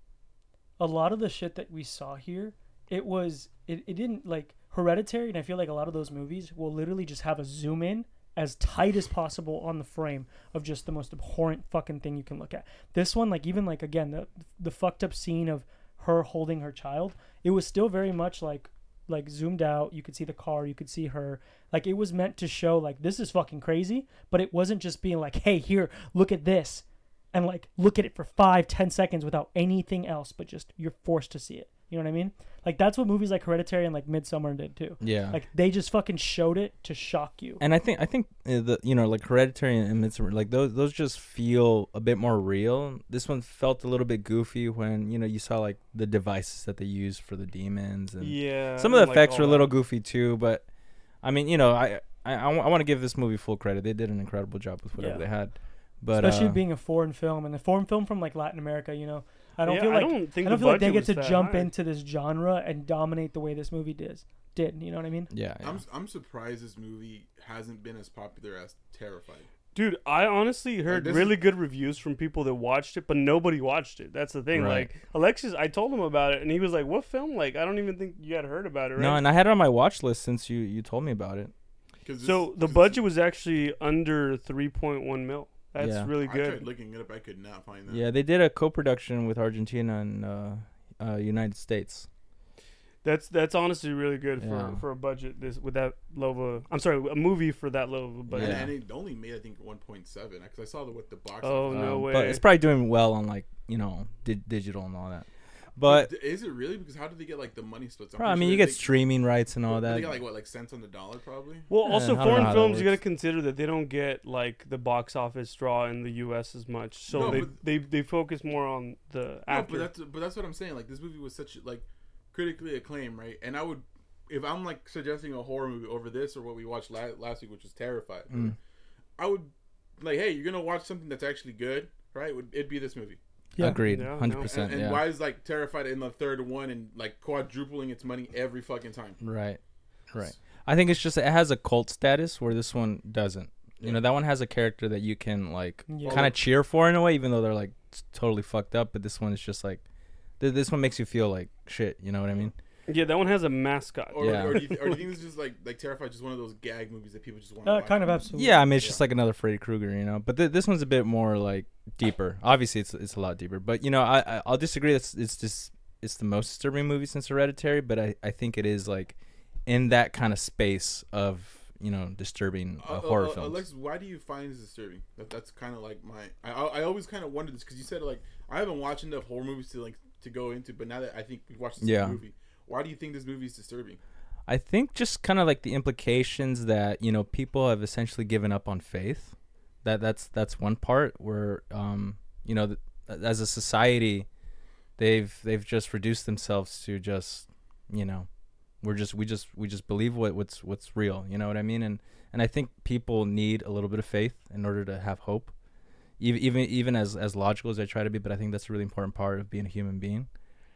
[SPEAKER 4] a lot of the shit that we saw here, it was it, it didn't like Hereditary, and I feel like a lot of those movies will literally just have a zoom in as tight as possible on the frame of just the most abhorrent fucking thing you can look at. This one, like even like again the the fucked up scene of her holding her child, it was still very much like like zoomed out. You could see the car, you could see her. Like it was meant to show like this is fucking crazy, but it wasn't just being like, hey, here, look at this, and like look at it for five, ten seconds without anything else, but just you're forced to see it. You know what I mean? Like that's what movies like Hereditary and like Midsommar did too.
[SPEAKER 2] Yeah.
[SPEAKER 4] Like they just fucking showed it to shock you.
[SPEAKER 2] And I think I think uh, the you know like Hereditary and Midsommar, like those those just feel a bit more real. This one felt a little bit goofy when you know you saw like the devices that they used for the demons, and
[SPEAKER 1] yeah,
[SPEAKER 2] some of the
[SPEAKER 1] like
[SPEAKER 2] effects
[SPEAKER 1] all
[SPEAKER 2] were a little
[SPEAKER 1] that.
[SPEAKER 2] goofy too. But I mean, you know, I I, I want to give this movie full credit. They did an incredible job with whatever
[SPEAKER 4] Yeah.
[SPEAKER 2] they had. But
[SPEAKER 4] Especially
[SPEAKER 2] uh,
[SPEAKER 4] being a foreign film and a foreign film from like Latin America, you know. I don't
[SPEAKER 1] Yeah,
[SPEAKER 4] feel like
[SPEAKER 1] I don't think
[SPEAKER 4] I don't
[SPEAKER 1] the
[SPEAKER 4] feel like they
[SPEAKER 1] budget
[SPEAKER 4] get to
[SPEAKER 1] was that
[SPEAKER 4] jump
[SPEAKER 1] high.
[SPEAKER 4] into this genre and dominate the way this movie did. Did you know what I mean?
[SPEAKER 2] yeah, yeah.
[SPEAKER 3] I'm I'm surprised this movie hasn't been as popular as Terrified.
[SPEAKER 1] Dude, I honestly heard
[SPEAKER 3] this
[SPEAKER 1] really
[SPEAKER 3] is-
[SPEAKER 1] good reviews from people that watched it, but nobody watched it. That's the thing.
[SPEAKER 2] Right.
[SPEAKER 1] Like Alexis, I told him about it, and he was like, "What film? Like, I don't even think you had heard about it." Right?
[SPEAKER 2] No, and I had it on my watch list since you you told me about it.
[SPEAKER 3] 'Cause
[SPEAKER 1] so
[SPEAKER 3] this-
[SPEAKER 1] the
[SPEAKER 3] 'cause
[SPEAKER 1] budget was actually under three point one mil. That's
[SPEAKER 2] Yeah.
[SPEAKER 1] really
[SPEAKER 3] I tried
[SPEAKER 1] good.
[SPEAKER 3] looking it up. I could not find that.
[SPEAKER 2] Yeah, they did a co-production with Argentina and uh, uh, United States.
[SPEAKER 1] That's that's honestly really good for,
[SPEAKER 2] Yeah.
[SPEAKER 1] for a budget this with that low of a. I'm sorry, a movie for that low of a
[SPEAKER 3] And,
[SPEAKER 1] budget.
[SPEAKER 2] Yeah.
[SPEAKER 3] and it only made I think one point seven because I saw the what the box.
[SPEAKER 1] Oh,
[SPEAKER 3] office-
[SPEAKER 1] no
[SPEAKER 2] Um,
[SPEAKER 1] way.
[SPEAKER 2] But it's probably doing well on like you know di- digital and all that. But
[SPEAKER 3] D- is it really? Because how do they get like the money splits? I'm
[SPEAKER 2] Bro, I
[SPEAKER 3] pretty
[SPEAKER 2] mean,
[SPEAKER 3] sure
[SPEAKER 2] you
[SPEAKER 3] they-
[SPEAKER 2] get streaming rights and all
[SPEAKER 3] They
[SPEAKER 2] that.
[SPEAKER 3] got like what, like cents on the dollar, probably.
[SPEAKER 1] Well,
[SPEAKER 2] Yeah,
[SPEAKER 1] also
[SPEAKER 2] I don't know
[SPEAKER 1] foreign
[SPEAKER 2] how that
[SPEAKER 1] films, you got to
[SPEAKER 2] works.
[SPEAKER 1] consider that they don't get like the box office draw in the U S as much, so
[SPEAKER 3] No,
[SPEAKER 1] they,
[SPEAKER 3] but-
[SPEAKER 1] they they focus more on the
[SPEAKER 3] No,
[SPEAKER 1] actor.
[SPEAKER 3] but that's but that's what I'm saying. Like this movie was such like critically acclaimed, right? And I would, if I'm like suggesting a horror movie over this or what we watched la- last week, which was Terrified,
[SPEAKER 2] Mm.
[SPEAKER 3] I would like, hey, you're gonna watch something that's actually good, right? Would it'd be this movie?
[SPEAKER 4] Yeah.
[SPEAKER 2] Agreed,
[SPEAKER 1] Yeah, no.
[SPEAKER 2] hundred
[SPEAKER 3] And,
[SPEAKER 2] percent.
[SPEAKER 3] and
[SPEAKER 2] Yeah,
[SPEAKER 3] why is like Terrified in the third one and like quadrupling its money every fucking time?
[SPEAKER 2] right, right. I think it's just it has a cult status where this one doesn't. You know, that one has a character that you can like
[SPEAKER 4] Yeah.
[SPEAKER 2] kind of cheer for in a way, even though they're like s- totally fucked up. But this one is just like, th- this one makes you feel like shit. You know what I mean?
[SPEAKER 1] yeah, that one has a mascot.
[SPEAKER 3] Or,
[SPEAKER 2] Yeah.
[SPEAKER 3] or, do you th- or do you think this is just like like Terrified, just one of those gag movies that people just want?
[SPEAKER 4] Uh, kind of absolutely.
[SPEAKER 2] Yeah, I mean, it's
[SPEAKER 3] Yeah.
[SPEAKER 2] just like another Freddy Krueger, you know. But th- this one's a bit more like deeper. Obviously, it's it's a lot deeper. But you know, I, I I'll disagree. It's it's just it's the most disturbing movie since Hereditary. But I I think it is like in that kind of space of you know disturbing uh,
[SPEAKER 3] Uh,
[SPEAKER 2] horror
[SPEAKER 3] uh, uh,
[SPEAKER 2] films.
[SPEAKER 3] Alexis, why do you find this disturbing? That, that's kind of like my. I, I I always kind of wondered this because you said like I haven't watched enough horror movies to like to go into, but now that I think we watched this
[SPEAKER 2] Yeah.
[SPEAKER 3] movie, why do you think this movie is disturbing?
[SPEAKER 2] I think just kind of like the implications that you know people have essentially given up on faith. That that's that's one part where um you know th- as a society, they've they've just reduced themselves to just you know we're just we just we just believe what what's what's real. You know what I mean? And and I think people need a little bit of faith in order to have hope. Even even even as as logical as I try to be, but I think that's a really important part of being a human being.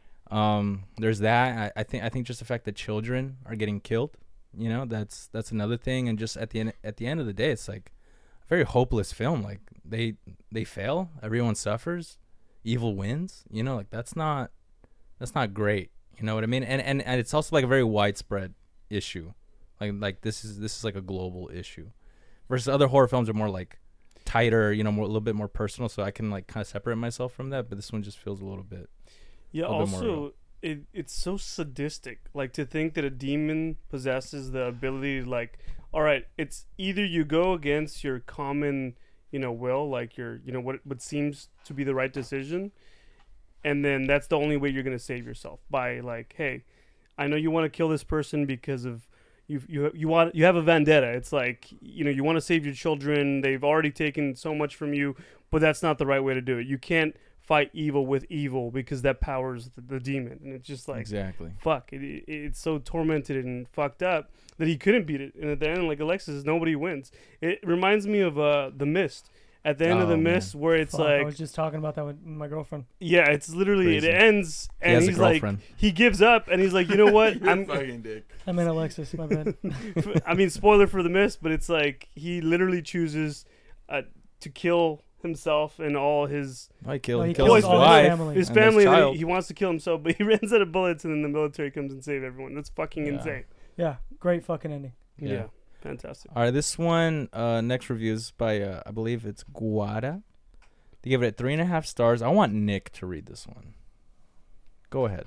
[SPEAKER 2] Um, there's that. I, I think I think just the fact that children are getting killed, you know, that's that's another thing. And just at the end at the end of the day, it's like a very hopeless film. Like they they fail, everyone suffers, evil wins. You know, like that's not that's not great. You know what I mean? And and, and it's also like a very widespread issue. Like like this is this is like a global issue. Versus other horror films are more like tighter, you know, more a little bit more personal. So I can like kind of separate myself from that. But this one just feels a little bit.
[SPEAKER 1] Yeah,
[SPEAKER 2] a bit more real.
[SPEAKER 1] also it it's so sadistic. Like to think that a demon possesses the ability to like, all right, it's either you go against your common, you know, will, like your, you know, what what seems to be the right decision, and then that's the only way you're gonna save yourself by like, hey, I know you want to kill this person because of you you you want you have a vendetta. It's like, you know, you want to save your children. They've already taken so much from you, but that's not the right way to do it. You can't fight evil with evil because that powers the, the demon, and it's just like
[SPEAKER 2] Exactly.
[SPEAKER 1] fuck. It, it, it's so tormented and fucked up that he couldn't beat it. And at the end, like Alexis, nobody wins. It reminds me of uh The Mist. At the end of
[SPEAKER 2] Oh,
[SPEAKER 1] The
[SPEAKER 2] man.
[SPEAKER 1] Mist, where it's
[SPEAKER 4] Fuck, I
[SPEAKER 1] like,
[SPEAKER 4] was just talking about that with my girlfriend.
[SPEAKER 1] yeah, it's literally
[SPEAKER 2] Crazy.
[SPEAKER 1] it ends,
[SPEAKER 2] He
[SPEAKER 1] and
[SPEAKER 2] has a
[SPEAKER 1] he's like,
[SPEAKER 2] girlfriend.
[SPEAKER 1] he gives up, and he's like, you know what?
[SPEAKER 3] You're
[SPEAKER 1] I'm.
[SPEAKER 3] a fucking dick.
[SPEAKER 4] I mean Alexis, my bad.
[SPEAKER 1] I mean, spoiler for The Mist, but it's like he literally chooses uh, to kill himself and all his
[SPEAKER 2] I killed,
[SPEAKER 4] Well, he
[SPEAKER 2] killed
[SPEAKER 1] kills
[SPEAKER 2] his
[SPEAKER 1] all his
[SPEAKER 2] wife.
[SPEAKER 4] family.
[SPEAKER 1] his
[SPEAKER 2] and his
[SPEAKER 1] family. And
[SPEAKER 2] child.
[SPEAKER 1] he, he wants to kill himself, but he runs out of bullets, and then the military comes and save everyone. That's fucking
[SPEAKER 2] Yeah.
[SPEAKER 1] insane.
[SPEAKER 4] Yeah, great fucking ending.
[SPEAKER 1] Yeah,
[SPEAKER 2] Yeah.
[SPEAKER 1] fantastic.
[SPEAKER 2] All right, this one, uh, next review is by, uh, I believe it's Guada. They give it three and a half stars. I want Nick to read this one. Go ahead.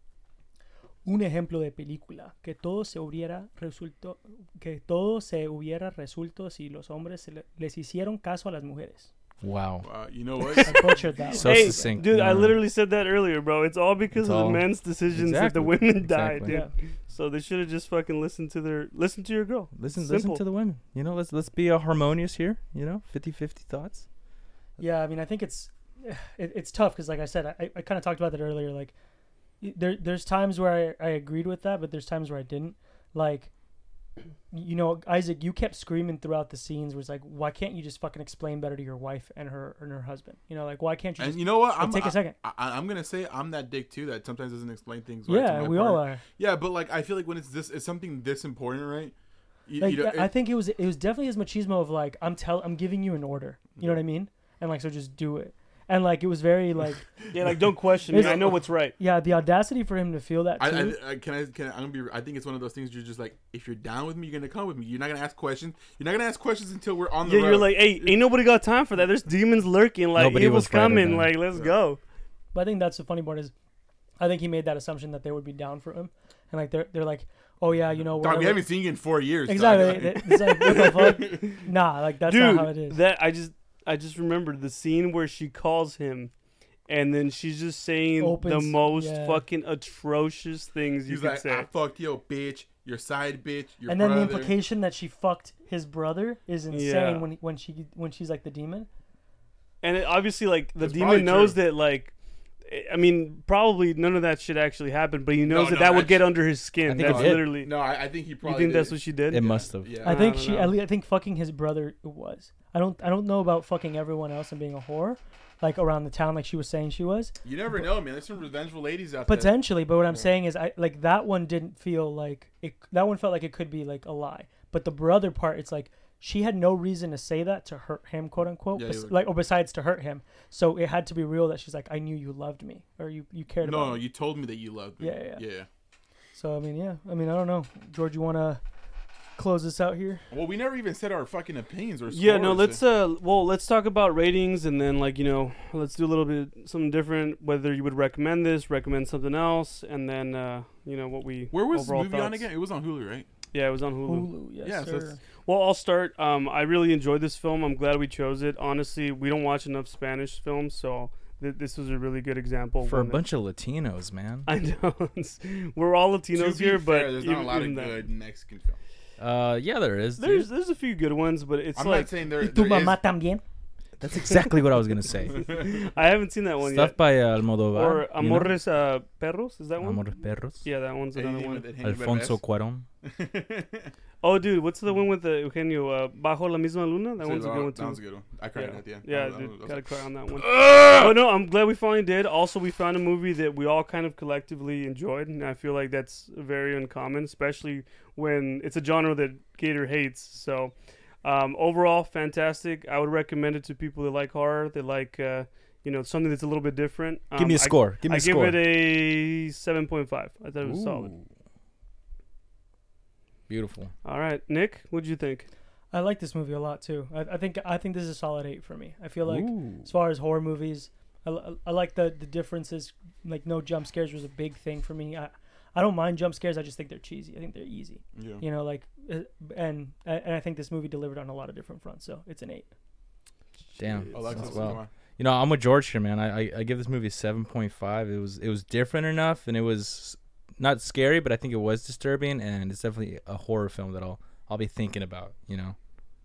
[SPEAKER 4] Un ejemplo de película que todo se hubiera resultó que todo se hubiera resuelto si los hombres se le- les hicieron caso a las mujeres.
[SPEAKER 2] Wow.
[SPEAKER 3] Wow, you know what?
[SPEAKER 4] I butchered that.
[SPEAKER 2] So
[SPEAKER 4] one.
[SPEAKER 1] Hey,
[SPEAKER 2] succinct.
[SPEAKER 1] dude, I
[SPEAKER 2] No.
[SPEAKER 1] literally said that earlier, bro. It's all because
[SPEAKER 2] It's
[SPEAKER 1] of
[SPEAKER 2] all-
[SPEAKER 1] the men's decisions that the
[SPEAKER 2] Exactly.
[SPEAKER 1] women died,
[SPEAKER 2] Exactly.
[SPEAKER 1] dude.
[SPEAKER 4] Yeah.
[SPEAKER 1] So they should have just fucking listened to their listen to your girl.
[SPEAKER 2] Listen,
[SPEAKER 1] Simple.
[SPEAKER 2] listen to the women. You know, let's let's be uh, harmonious here. You know, fifty-fifty thoughts.
[SPEAKER 4] Yeah, I mean, I think it's it, it's tough because, like I said, I, I kind of talked about that earlier. Like, y- there there's times where I, I agreed with that, but there's times where I didn't. Like, you know, Isaac, you kept screaming throughout the scenes where it's like, why can't you just fucking explain better to your wife and her and her husband? You know, like, why can't you
[SPEAKER 3] And
[SPEAKER 4] just
[SPEAKER 3] you know what?
[SPEAKER 4] like,
[SPEAKER 3] I'm
[SPEAKER 4] take a
[SPEAKER 3] I-
[SPEAKER 4] second?
[SPEAKER 3] I, I'm gonna say I'm that dick too that sometimes doesn't explain things. Right to
[SPEAKER 4] Yeah,
[SPEAKER 3] my
[SPEAKER 4] we all
[SPEAKER 3] partner.
[SPEAKER 4] are.
[SPEAKER 3] Yeah, but like I feel like when it's this, it's something this important, right? You,
[SPEAKER 4] Like,
[SPEAKER 3] you know,
[SPEAKER 4] I
[SPEAKER 3] it-
[SPEAKER 4] think it was it was definitely his machismo of like, I'm tell I'm giving you an order. You know what I mean? And like, so just do it. And like, it was very like,
[SPEAKER 1] Yeah, like don't question me.
[SPEAKER 4] It's-
[SPEAKER 1] I know what's right.
[SPEAKER 4] yeah, the audacity for him to feel that
[SPEAKER 3] I,
[SPEAKER 4] too.
[SPEAKER 3] I, I can I can I, I'm gonna be. I think it's one of those things. You're just like, if you're down with me, you're gonna come with me. You're not gonna ask questions. You're not gonna ask questions until we're on the
[SPEAKER 1] Yeah,
[SPEAKER 3] road.
[SPEAKER 1] you're like, hey, ain't nobody got time for that. There's demons lurking. Like
[SPEAKER 2] Nobody
[SPEAKER 1] evil's
[SPEAKER 2] was right
[SPEAKER 1] coming.
[SPEAKER 2] then.
[SPEAKER 1] Like let's
[SPEAKER 3] Yeah.
[SPEAKER 1] go.
[SPEAKER 4] But I think that's the funny part is, I think he made that assumption that they would be down for him, and like they're they're like, oh yeah, you know,
[SPEAKER 3] Dog, we
[SPEAKER 4] whatever.
[SPEAKER 3] haven't seen you in four years. dog.
[SPEAKER 4] exactly. It's like, what the fuck? Nah, like that's
[SPEAKER 1] Dude,
[SPEAKER 4] not how it is.
[SPEAKER 1] that I just I just remembered the scene where she calls him, and then she's just saying the
[SPEAKER 4] Opens-
[SPEAKER 1] most
[SPEAKER 4] yeah.
[SPEAKER 1] fucking atrocious things you
[SPEAKER 3] He's
[SPEAKER 1] can
[SPEAKER 3] like,
[SPEAKER 1] say.
[SPEAKER 3] I fucked your bitch, your side bitch, your
[SPEAKER 4] And then
[SPEAKER 3] brother.
[SPEAKER 4] the implication that she fucked his brother is insane
[SPEAKER 1] Yeah.
[SPEAKER 4] when he, when she when she's like the demon.
[SPEAKER 1] And it, obviously, like the
[SPEAKER 3] That's probably
[SPEAKER 1] demon knows
[SPEAKER 3] true.
[SPEAKER 1] that, like, I mean, probably none of that shit actually happened, but he knows
[SPEAKER 3] No,
[SPEAKER 1] that
[SPEAKER 3] no,
[SPEAKER 1] that would
[SPEAKER 3] actu-
[SPEAKER 1] get under his skin.
[SPEAKER 2] I think it
[SPEAKER 1] That's
[SPEAKER 2] did.
[SPEAKER 1] literally.
[SPEAKER 3] No, I, I think he
[SPEAKER 1] You
[SPEAKER 3] probably.
[SPEAKER 1] think
[SPEAKER 3] did.
[SPEAKER 1] that's what she did?
[SPEAKER 2] It must have.
[SPEAKER 3] Yeah.
[SPEAKER 4] I
[SPEAKER 1] I
[SPEAKER 4] think
[SPEAKER 1] don't
[SPEAKER 4] she.
[SPEAKER 1] know.
[SPEAKER 4] At least, I think fucking his brother was. I don't. I don't know about fucking everyone else and being a whore, like around the town, like she was saying she was.
[SPEAKER 3] You never know, man. There's some revengeful ladies out there.
[SPEAKER 4] Potentially, but what I'm
[SPEAKER 3] Yeah.
[SPEAKER 4] saying is, I like that one didn't feel like it. That one felt like it could be like a lie. But the brother part, it's like she had no reason to say that to hurt him, quote unquote.
[SPEAKER 3] Yeah,
[SPEAKER 4] bes-
[SPEAKER 3] you look-
[SPEAKER 4] like, or besides to hurt him. So it had to be real that she's like, I knew you loved me, or you you cared
[SPEAKER 3] No,
[SPEAKER 4] about
[SPEAKER 3] no,
[SPEAKER 4] me.
[SPEAKER 3] you told me that you loved me.
[SPEAKER 4] Yeah, yeah.
[SPEAKER 3] yeah.
[SPEAKER 4] So I mean, yeah. I mean, I don't know, George. You want to close this out here?
[SPEAKER 3] Well, we never even said our fucking opinions or.
[SPEAKER 1] Yeah, no,
[SPEAKER 3] scores.
[SPEAKER 1] let's uh well, let's talk about ratings and then like, you know, let's do a little bit something different, whether you would recommend this, recommend something else, and then uh, you know, what we
[SPEAKER 3] Where was the
[SPEAKER 1] overall
[SPEAKER 3] movie on
[SPEAKER 1] thoughts.
[SPEAKER 3] again? It was on Hulu, right?
[SPEAKER 1] Yeah, it was on Hulu.
[SPEAKER 4] Hulu, yes,
[SPEAKER 3] Yeah, so
[SPEAKER 4] sir.
[SPEAKER 3] it's-
[SPEAKER 1] Well, I'll start. Um I really enjoyed this film. I'm glad we chose it. Honestly, we don't watch enough Spanish films, so th- this was a really good example
[SPEAKER 2] For a
[SPEAKER 1] one that-
[SPEAKER 2] bunch of Latinos, man.
[SPEAKER 1] I know. We're all Latinos
[SPEAKER 3] to be
[SPEAKER 1] here,
[SPEAKER 3] fair,
[SPEAKER 1] but
[SPEAKER 3] there's
[SPEAKER 1] even,
[SPEAKER 3] not a lot of
[SPEAKER 1] even that-
[SPEAKER 3] good Mexican films.
[SPEAKER 2] Uh, yeah, there is. dude.
[SPEAKER 1] There's there's a few good ones, but it's
[SPEAKER 3] I'm
[SPEAKER 1] like
[SPEAKER 3] not saying there.
[SPEAKER 4] ¿Y tu
[SPEAKER 3] there is-
[SPEAKER 4] mamá también?
[SPEAKER 2] That's exactly what I was gonna say.
[SPEAKER 1] I haven't seen that one
[SPEAKER 2] Stuff
[SPEAKER 1] yet.
[SPEAKER 2] by uh, Almodovar.
[SPEAKER 1] Or
[SPEAKER 2] you know?
[SPEAKER 1] Amores uh, Perros, is that one?
[SPEAKER 2] Amores Perros.
[SPEAKER 1] Yeah, that one's another
[SPEAKER 3] Anything
[SPEAKER 1] one.
[SPEAKER 3] with Eugenio
[SPEAKER 2] Alfonso
[SPEAKER 3] Derbez?
[SPEAKER 2] Cuarón.
[SPEAKER 1] Oh, dude, what's the one with the Eugenio? Uh, Bajo la misma luna. That
[SPEAKER 3] So
[SPEAKER 1] one's a
[SPEAKER 3] that-
[SPEAKER 1] good one
[SPEAKER 3] That
[SPEAKER 1] too.
[SPEAKER 3] was a good one. I cried
[SPEAKER 1] Yeah,
[SPEAKER 3] at the end.
[SPEAKER 1] yeah,
[SPEAKER 3] I was- I
[SPEAKER 1] dude,
[SPEAKER 3] was- I was
[SPEAKER 1] gotta
[SPEAKER 3] like,
[SPEAKER 1] cry on that one.
[SPEAKER 3] "Ugh!"
[SPEAKER 1] But no, I'm glad we finally did. Also, we found a movie that we all kind of collectively enjoyed, and I feel like that's very uncommon, especially when it's a genre that Gator hates. So, um, overall, fantastic. I would recommend it to people that like horror, that like, uh, you know, something that's a little bit different. Um,
[SPEAKER 2] Give me a
[SPEAKER 1] I-
[SPEAKER 2] score. Give me
[SPEAKER 1] I
[SPEAKER 2] a
[SPEAKER 1] give
[SPEAKER 2] score.
[SPEAKER 1] it a seven point five. I thought it was solid.
[SPEAKER 2] Ooh. Beautiful.
[SPEAKER 1] All right, Nick, what'd you think?
[SPEAKER 4] I like this movie a lot too. I, I think I think this is a solid eight for me. I feel like
[SPEAKER 2] Ooh.
[SPEAKER 4] as far as horror movies, I, I, I like the the differences. Like no jump scares was a big thing for me. I I don't mind jump scares. I just think they're cheesy. I think they're easy.
[SPEAKER 3] Yeah.
[SPEAKER 4] You know, like uh, and and I think this movie delivered on a lot of different fronts. So it's an eight.
[SPEAKER 2] Damn.
[SPEAKER 3] Alexis,
[SPEAKER 2] as well.
[SPEAKER 3] come on.
[SPEAKER 2] you know, I'm with George here, man. I, I, I give this movie a seven point five. It was it was different enough, and it was not scary, but I think it was disturbing, and it's definitely a horror film that I'll I'll be thinking about. You know.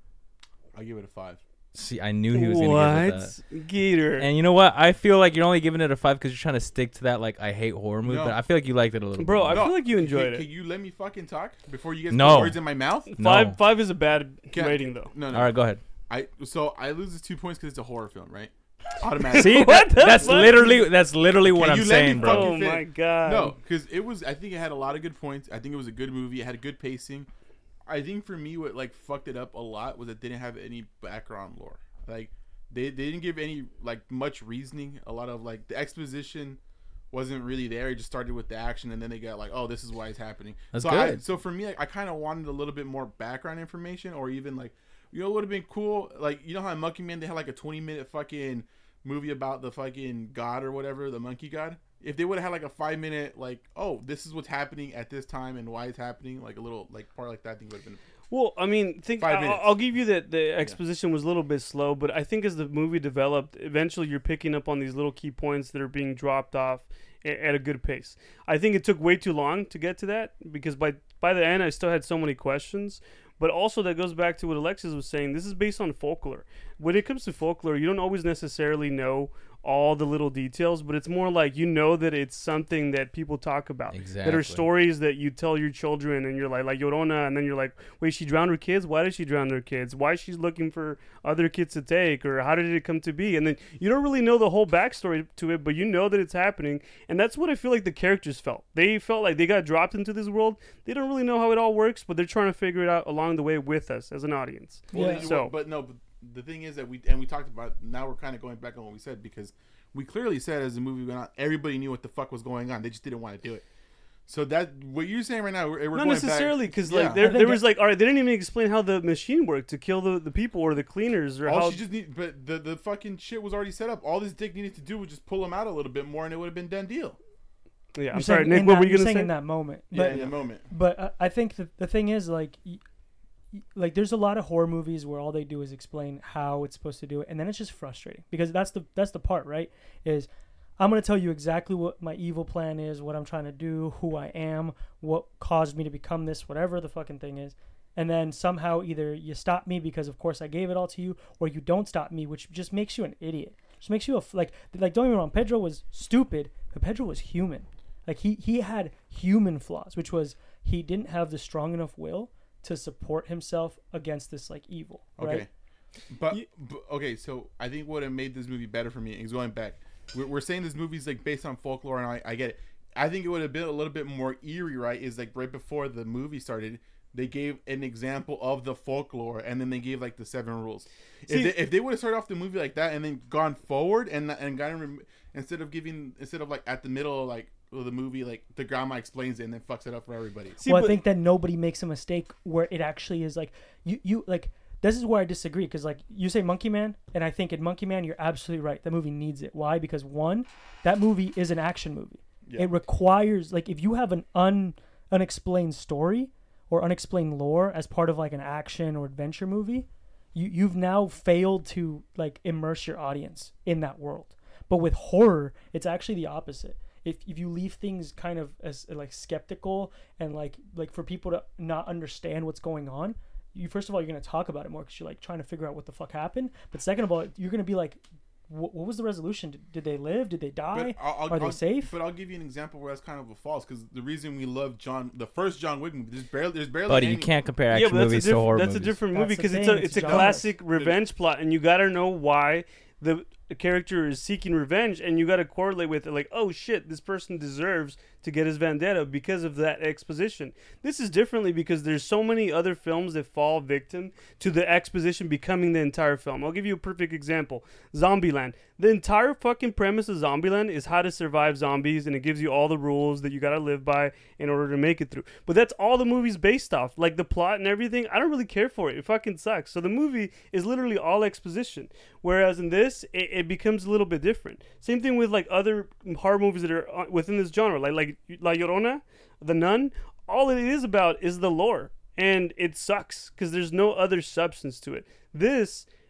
[SPEAKER 3] I'll give it a five.
[SPEAKER 2] See, I knew he was gonna give it that.
[SPEAKER 1] What? Gator.
[SPEAKER 2] And you know what? I feel like you're only giving it a five because you're trying to stick to that like I hate horror movie.
[SPEAKER 3] No.
[SPEAKER 2] But I feel like you liked it a little
[SPEAKER 1] Bro,
[SPEAKER 2] bit.
[SPEAKER 1] I
[SPEAKER 2] more.
[SPEAKER 1] feel like you enjoyed
[SPEAKER 3] can,
[SPEAKER 1] it.
[SPEAKER 3] Can you let me fucking talk before you get
[SPEAKER 2] No.
[SPEAKER 3] put words in my mouth?
[SPEAKER 2] No.
[SPEAKER 1] Five five is a bad
[SPEAKER 3] Can-
[SPEAKER 1] rating though.
[SPEAKER 3] No, no.
[SPEAKER 2] All right, go ahead.
[SPEAKER 3] I so I lose this two points because it's a horror film, right? Automatically.
[SPEAKER 2] See,
[SPEAKER 1] What
[SPEAKER 2] that,
[SPEAKER 1] the
[SPEAKER 2] that's
[SPEAKER 1] fuck?
[SPEAKER 2] literally that's literally what
[SPEAKER 3] Can
[SPEAKER 2] I'm
[SPEAKER 3] you let me
[SPEAKER 2] saying, bro.
[SPEAKER 3] fucking
[SPEAKER 1] Oh
[SPEAKER 3] fit.
[SPEAKER 1] my god.
[SPEAKER 3] No, because it was. I think it had a lot of good points. I think it was a good movie. It had a good pacing. I think for me, what like fucked it up a lot was it didn't have any background lore. Like they, they didn't give any like much reasoning. A lot of like the exposition wasn't really there. It just started with the action, and then they got like, oh, this is why it's happening.
[SPEAKER 2] That's
[SPEAKER 3] so I,
[SPEAKER 2] good.
[SPEAKER 3] so for me, like, I kind of wanted a little bit more background information, or even like, you know, what would have been cool. Like, you know how in Monkey Man they had like a twenty minute fucking movie about the fucking god or whatever, the monkey god. If they would have had like a five minute like, oh, this is what's happening at this time and why it's happening, like a little like part like that, I think would have been.
[SPEAKER 1] Well, I mean, think
[SPEAKER 3] Five
[SPEAKER 1] I'll,
[SPEAKER 3] minutes.
[SPEAKER 1] I'll give you that the exposition was a little bit slow, but I think as the movie developed, eventually you're picking up on these little key points that are being dropped off a- at a good pace. I think it took way too long to get to that because by by the end I still had so many questions. But also that goes back to what Alexis was saying. This is based on folklore. When it comes to folklore, you don't always necessarily know all the little details, but it's more like you know that it's something that people talk about.
[SPEAKER 2] Exactly.
[SPEAKER 1] That are stories that you tell your children, and you're like, like Llorona, and then you're like, wait, she drowned her kids? Why did she drown her kids? Why is she looking for other kids to take? Or how did it come to be? And then you don't really know the whole backstory to it, but you know that it's happening. And that's what I feel like the characters felt. They felt like they got dropped into this world. They don't really know how it all works, but they're trying to figure it out along the way with us as an audience.
[SPEAKER 3] Well,
[SPEAKER 4] Yeah.
[SPEAKER 3] you-
[SPEAKER 1] So-
[SPEAKER 3] but no, but the thing is that we and we talked about. Now we're kind of going back on what we said because we clearly said as the movie went on, everybody knew what the fuck was going on. They just didn't want to do it. So that what you're saying right now, we're, we're
[SPEAKER 1] Not
[SPEAKER 3] going
[SPEAKER 1] necessarily,
[SPEAKER 3] back.
[SPEAKER 1] because
[SPEAKER 3] Yeah.
[SPEAKER 1] like there,
[SPEAKER 4] I think
[SPEAKER 1] there was
[SPEAKER 4] it-
[SPEAKER 1] like, all right, they didn't even explain how the machine worked to kill the, the people or the cleaners or
[SPEAKER 3] All
[SPEAKER 1] how.
[SPEAKER 3] she just need, but the the fucking shit was already set up. All this dick needed to do was just pull him out a little bit more, and it would have been done deal.
[SPEAKER 1] Yeah, I'm
[SPEAKER 4] You're
[SPEAKER 1] sorry,
[SPEAKER 4] saying
[SPEAKER 1] Nick.
[SPEAKER 4] in
[SPEAKER 1] What
[SPEAKER 4] that-
[SPEAKER 1] were you
[SPEAKER 4] you're
[SPEAKER 1] gonna
[SPEAKER 4] saying
[SPEAKER 1] say?
[SPEAKER 4] in that moment?
[SPEAKER 3] Yeah,
[SPEAKER 4] But
[SPEAKER 3] in the moment.
[SPEAKER 4] But I, I think the the thing is like, y- y- like there's a lot of horror movies where all they do is explain how it's supposed to do it, and then it's just frustrating because that's the that's the part, right? Is I'm gonna tell you exactly what my evil plan is, what I'm trying to do, who I am, what caused me to become this, whatever the fucking thing is, and then somehow either you stop me because of course I gave it all to you, or you don't stop me, which just makes you an idiot. Just makes you a f- like like don't get me wrong, Pedro was stupid, but Pedro was human. Like he he had human flaws, which was he didn't have the strong enough will to support himself against this like evil, right?
[SPEAKER 3] Okay. But, but okay, so I think what it made this movie better for me is going back. We're, we're saying this movie's like based on folklore, and I, I get it. I think it would have been a little bit more eerie, right? Is like right before the movie started, they gave an example of the folklore, and then they gave like the seven rules.
[SPEAKER 1] See-
[SPEAKER 3] if they, if they would have started off the movie like that, and then gone forward, and and gotten rem- instead of giving instead of like at the middle like of the movie, like the grandma explains it and then fucks it up for everybody.
[SPEAKER 1] See,
[SPEAKER 4] well,
[SPEAKER 1] but-
[SPEAKER 4] I think that nobody makes a mistake where it actually is like you you like. This is where I disagree because like you say Monkey Man, and I think in Monkey Man you're absolutely right. That movie needs it. Why? Because one, that movie is an action movie.
[SPEAKER 3] Yeah.
[SPEAKER 4] It requires like if you have an un unexplained story or unexplained lore as part of like an action or adventure movie, you you've now failed to like immerse your audience in that world. But with horror, it's actually the opposite. If if you leave things kind of as like skeptical and like like for people to not understand what's going on, you first of all you're gonna talk about it more because you're like trying to figure out what the fuck happened. But second of all, you're gonna be like, what, what was the resolution? Did, did they live? Did they die?
[SPEAKER 3] But I'll, I'll,
[SPEAKER 4] Are they
[SPEAKER 3] I'll-
[SPEAKER 4] safe?
[SPEAKER 3] But I'll give you an example where that's kind of a false because the reason we love John, the first John Wick movie, there's barely, there's barely.
[SPEAKER 2] Buddy,
[SPEAKER 3] any,
[SPEAKER 2] you can't compare
[SPEAKER 1] Yeah,
[SPEAKER 2] action
[SPEAKER 1] but that's, a,
[SPEAKER 2] movies
[SPEAKER 1] diff-
[SPEAKER 2] to horror
[SPEAKER 1] that's a
[SPEAKER 2] movies.
[SPEAKER 1] different movie
[SPEAKER 4] That's the
[SPEAKER 1] because it's
[SPEAKER 4] thing,
[SPEAKER 1] a
[SPEAKER 4] it's
[SPEAKER 1] it's a
[SPEAKER 4] genres.
[SPEAKER 1] classic revenge plot, and you got to know why the character is seeking revenge, and you got to correlate with it, like, oh shit, this person deserves to get his vendetta because of that exposition. This is differently because there's so many other films that fall victim to the exposition becoming the entire film. I'll give you a perfect example. Zombieland. The entire fucking premise of Zombieland is how to survive zombies, and it gives you all the rules that you gotta live by in order to make it through. But that's all the movie's based off. Like the plot and everything, I don't really care for it. It fucking sucks. So the movie is literally all exposition. Whereas in this, it, it becomes a little bit different. Same thing with like other horror movies that are uh, within this genre, like like La Llorona, The Nun. All it is about is the lore, and it sucks because there's no other substance to it. This,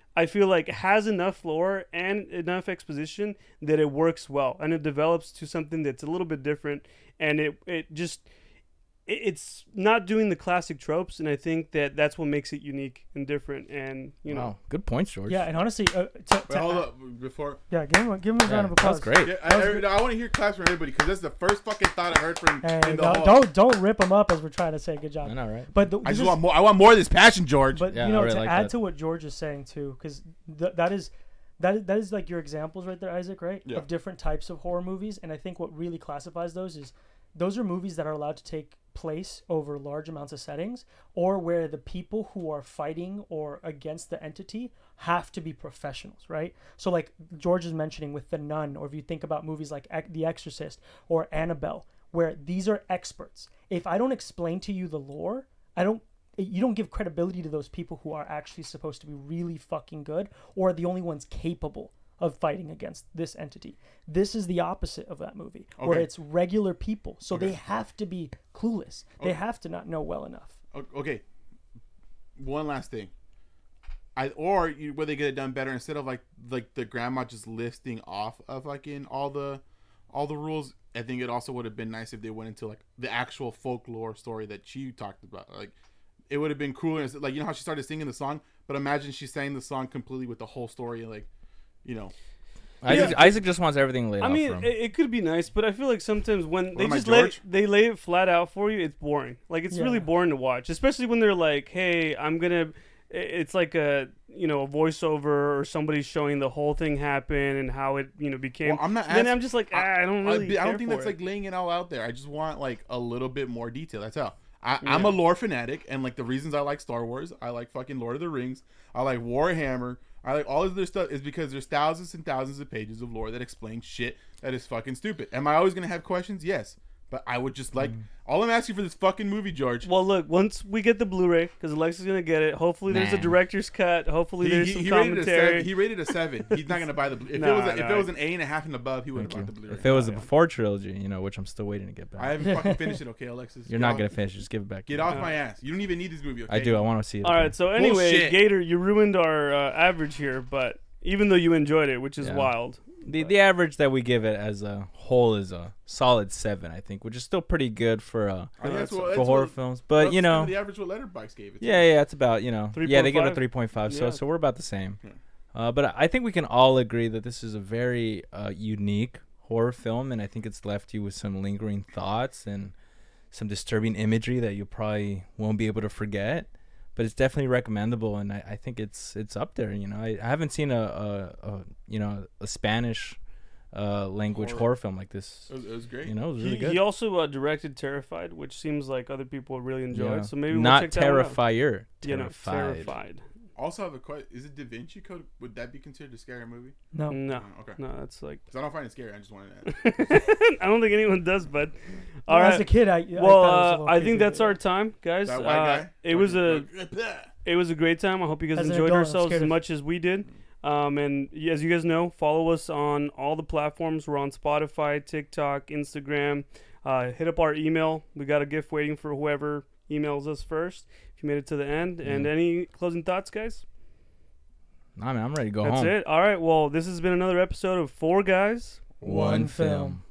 [SPEAKER 1] I feel like has enough lore and enough exposition that it works well, and it develops to something that's a little bit different, and it it just it, it's not doing the classic tropes, and I think that that's what makes it unique and different, and you know.
[SPEAKER 2] Wow, good points, George.
[SPEAKER 4] Yeah, and honestly, uh, to, to
[SPEAKER 3] Wait, hold
[SPEAKER 4] add-
[SPEAKER 3] up before.
[SPEAKER 4] yeah, give him a, give him a
[SPEAKER 2] Yeah,
[SPEAKER 4] round of
[SPEAKER 2] that
[SPEAKER 4] applause.
[SPEAKER 2] was great.
[SPEAKER 3] Yeah,
[SPEAKER 4] That was
[SPEAKER 3] I,
[SPEAKER 4] good.
[SPEAKER 3] I, I want to hear claps from everybody because that's the first fucking thought I heard from
[SPEAKER 4] Hey,
[SPEAKER 3] in the
[SPEAKER 4] don't,
[SPEAKER 3] whole.
[SPEAKER 4] don't don't rip him up as we're trying to say good job.
[SPEAKER 2] I know, right?
[SPEAKER 4] But the,
[SPEAKER 3] I
[SPEAKER 4] this
[SPEAKER 3] just
[SPEAKER 4] is-
[SPEAKER 3] want more. I want more of this passion, George.
[SPEAKER 4] But
[SPEAKER 2] Yeah,
[SPEAKER 4] you know,
[SPEAKER 2] I really
[SPEAKER 4] to
[SPEAKER 2] like
[SPEAKER 4] add
[SPEAKER 2] that.
[SPEAKER 4] to what George is saying too, because th- that is that is, that is like your examples right there, Isaac, right?
[SPEAKER 3] Yeah.
[SPEAKER 4] Of different types of horror movies, and I think what really classifies those is those are movies that are allowed to take place over large amounts of settings, or where the people who are fighting or against the entity have to be professionals, right? So like George is mentioning with The Nun, or if you think about movies like Ex- The Exorcist or Annabelle, where these are experts. If I don't explain to you the lore, I don't you don't give credibility to those people who are actually supposed to be really fucking good, or are the only ones capable of fighting against this entity. This is the opposite of that movie, where
[SPEAKER 3] Okay.
[SPEAKER 4] it's regular people, so
[SPEAKER 3] Okay.
[SPEAKER 4] they have to be clueless. They
[SPEAKER 3] Okay.
[SPEAKER 4] have to not know well enough.
[SPEAKER 3] O- Okay. One last thing. I or you, where they get it done better instead of like like the grandma just listing off of like in all the all the rules. I think it also would have been nice if they went into like the actual folklore story that she talked about. Like it would have been cooler. Instead- Like you know how she started singing the song, but imagine she sang the song completely with the whole story. Like you know,
[SPEAKER 2] Isaac,
[SPEAKER 1] Yeah.
[SPEAKER 2] Isaac just wants everything laid
[SPEAKER 1] I
[SPEAKER 2] out
[SPEAKER 1] mean,
[SPEAKER 2] for him.
[SPEAKER 1] it, it could be nice, but I feel like sometimes when they
[SPEAKER 3] am I,
[SPEAKER 1] just lay
[SPEAKER 3] George?
[SPEAKER 1] they lay it flat out for you, it's boring. Like it's really
[SPEAKER 4] Yeah.
[SPEAKER 1] boring to watch, especially when they're like, "Hey, I'm gonna." i- It's like a you know a voiceover or somebody showing the whole thing happen and how it you know became.
[SPEAKER 3] well, I'm not.
[SPEAKER 1] And then
[SPEAKER 3] asking-
[SPEAKER 1] I'm just like, ah, I, don't
[SPEAKER 3] I,
[SPEAKER 1] really.
[SPEAKER 3] I don't
[SPEAKER 1] care
[SPEAKER 3] think
[SPEAKER 1] for
[SPEAKER 3] that's
[SPEAKER 1] it.
[SPEAKER 3] like laying it all out there. I just want like a little bit more detail. That's all. I, I'm
[SPEAKER 1] Yeah.
[SPEAKER 3] a lore fanatic, and like the reasons I like Star Wars, I like fucking Lord of the Rings, I like Warhammer, I like all of this stuff is because there's thousands and thousands of pages of lore that explain shit that is fucking stupid. Am I always gonna have questions? Yes, but I would just like all I'm asking for this fucking movie, George.
[SPEAKER 1] Well, look, once we get the Blu-ray, because Alexa's gonna get it. Hopefully, there's a
[SPEAKER 2] Nah.
[SPEAKER 1] director's cut. Hopefully,
[SPEAKER 3] He,
[SPEAKER 1] there's
[SPEAKER 3] he,
[SPEAKER 1] some
[SPEAKER 3] he rated a
[SPEAKER 1] commentary.
[SPEAKER 3] seven. He rated a seven. He's not gonna buy the. If it
[SPEAKER 1] Nah,
[SPEAKER 3] was a, if
[SPEAKER 1] nah.
[SPEAKER 3] it was an eight and a half and above, he would have
[SPEAKER 2] Thank
[SPEAKER 3] bought
[SPEAKER 2] you.
[SPEAKER 3] the Blu-ray.
[SPEAKER 2] If it was
[SPEAKER 1] Oh,
[SPEAKER 2] the
[SPEAKER 1] yeah.
[SPEAKER 2] before trilogy, you know, which I'm still waiting to get back.
[SPEAKER 3] I haven't fucking finished it, okay, Alexis.
[SPEAKER 2] You're
[SPEAKER 3] Get
[SPEAKER 2] not
[SPEAKER 3] off-
[SPEAKER 2] gonna finish. Just give it back.
[SPEAKER 3] Get
[SPEAKER 2] to me.
[SPEAKER 3] off
[SPEAKER 1] Yeah.
[SPEAKER 3] my ass. You don't even need this movie. Okay?
[SPEAKER 2] I do. I want to see it.
[SPEAKER 1] All
[SPEAKER 2] again.
[SPEAKER 1] right, so anyway,
[SPEAKER 3] Bullshit.
[SPEAKER 1] Gator, you ruined our uh, average here, but even though you enjoyed it, which is
[SPEAKER 2] Yeah.
[SPEAKER 1] wild.
[SPEAKER 2] The the average that we give it as a whole is a solid seven, I think, which is still pretty good for uh
[SPEAKER 3] I think that's what,
[SPEAKER 2] for
[SPEAKER 3] that's
[SPEAKER 2] horror
[SPEAKER 3] what,
[SPEAKER 2] films. But
[SPEAKER 3] that's
[SPEAKER 2] you know,
[SPEAKER 3] kinda the average what Letterboxd gave it. to.
[SPEAKER 2] yeah, yeah, it's about you know, yeah, they give it a
[SPEAKER 1] three point five?
[SPEAKER 2] three point five. So
[SPEAKER 1] Yeah.
[SPEAKER 2] so we're about the same.
[SPEAKER 3] Yeah.
[SPEAKER 2] Uh, but I think we can all agree that this is a very uh, unique horror film, and I think it's left you with some lingering thoughts and some disturbing imagery that you probably won't be able to forget. But it's definitely recommendable, and I, I think it's it's up there. You know, I, I haven't seen a, a, a you know a Spanish uh, language
[SPEAKER 3] Horror.
[SPEAKER 2] horror film like this.
[SPEAKER 3] It was, it was great.
[SPEAKER 2] You know, it was
[SPEAKER 1] He,
[SPEAKER 2] really good.
[SPEAKER 1] he also uh, directed Terrified, which seems like other people really enjoyed.
[SPEAKER 2] Yeah.
[SPEAKER 1] So maybe we'll
[SPEAKER 2] not
[SPEAKER 1] check that one out.
[SPEAKER 2] Terrifier,
[SPEAKER 1] You know,
[SPEAKER 2] terrified.
[SPEAKER 1] Terrified.
[SPEAKER 3] Also, I have a question: is it Da Vinci Code? Would that be considered a scary movie?
[SPEAKER 4] No.
[SPEAKER 1] No,
[SPEAKER 3] Oh, okay.
[SPEAKER 1] no, that's like.
[SPEAKER 3] Because I don't find it scary. I just wanted to ask.
[SPEAKER 1] I don't think anyone does, but. All
[SPEAKER 4] As
[SPEAKER 1] right.
[SPEAKER 4] a kid, I, I
[SPEAKER 1] Well,
[SPEAKER 4] thought it was a
[SPEAKER 1] uh,
[SPEAKER 4] little
[SPEAKER 1] I think
[SPEAKER 4] creepy,
[SPEAKER 1] that's
[SPEAKER 4] but-
[SPEAKER 1] our time, guys.
[SPEAKER 3] That white
[SPEAKER 1] Uh,
[SPEAKER 3] guy.
[SPEAKER 1] it was a
[SPEAKER 3] Fucking-
[SPEAKER 1] it was a great time. I hope you guys
[SPEAKER 4] As an
[SPEAKER 1] enjoyed
[SPEAKER 4] adult, I'm
[SPEAKER 1] yourselves
[SPEAKER 4] scared
[SPEAKER 1] as
[SPEAKER 4] of-
[SPEAKER 1] much as we did. Um, and y- as you guys know, follow us on all the platforms. We're on Spotify, TikTok, Instagram. Uh, hit up our email. We got a gift waiting for whoever emails us first. If you made it to the end. And
[SPEAKER 2] Yeah.
[SPEAKER 1] any closing thoughts, guys?
[SPEAKER 2] Nah, man, I'm ready to go
[SPEAKER 1] That's
[SPEAKER 2] home.
[SPEAKER 1] it. All right. Well, this has been another episode of Four Guys.
[SPEAKER 2] One film.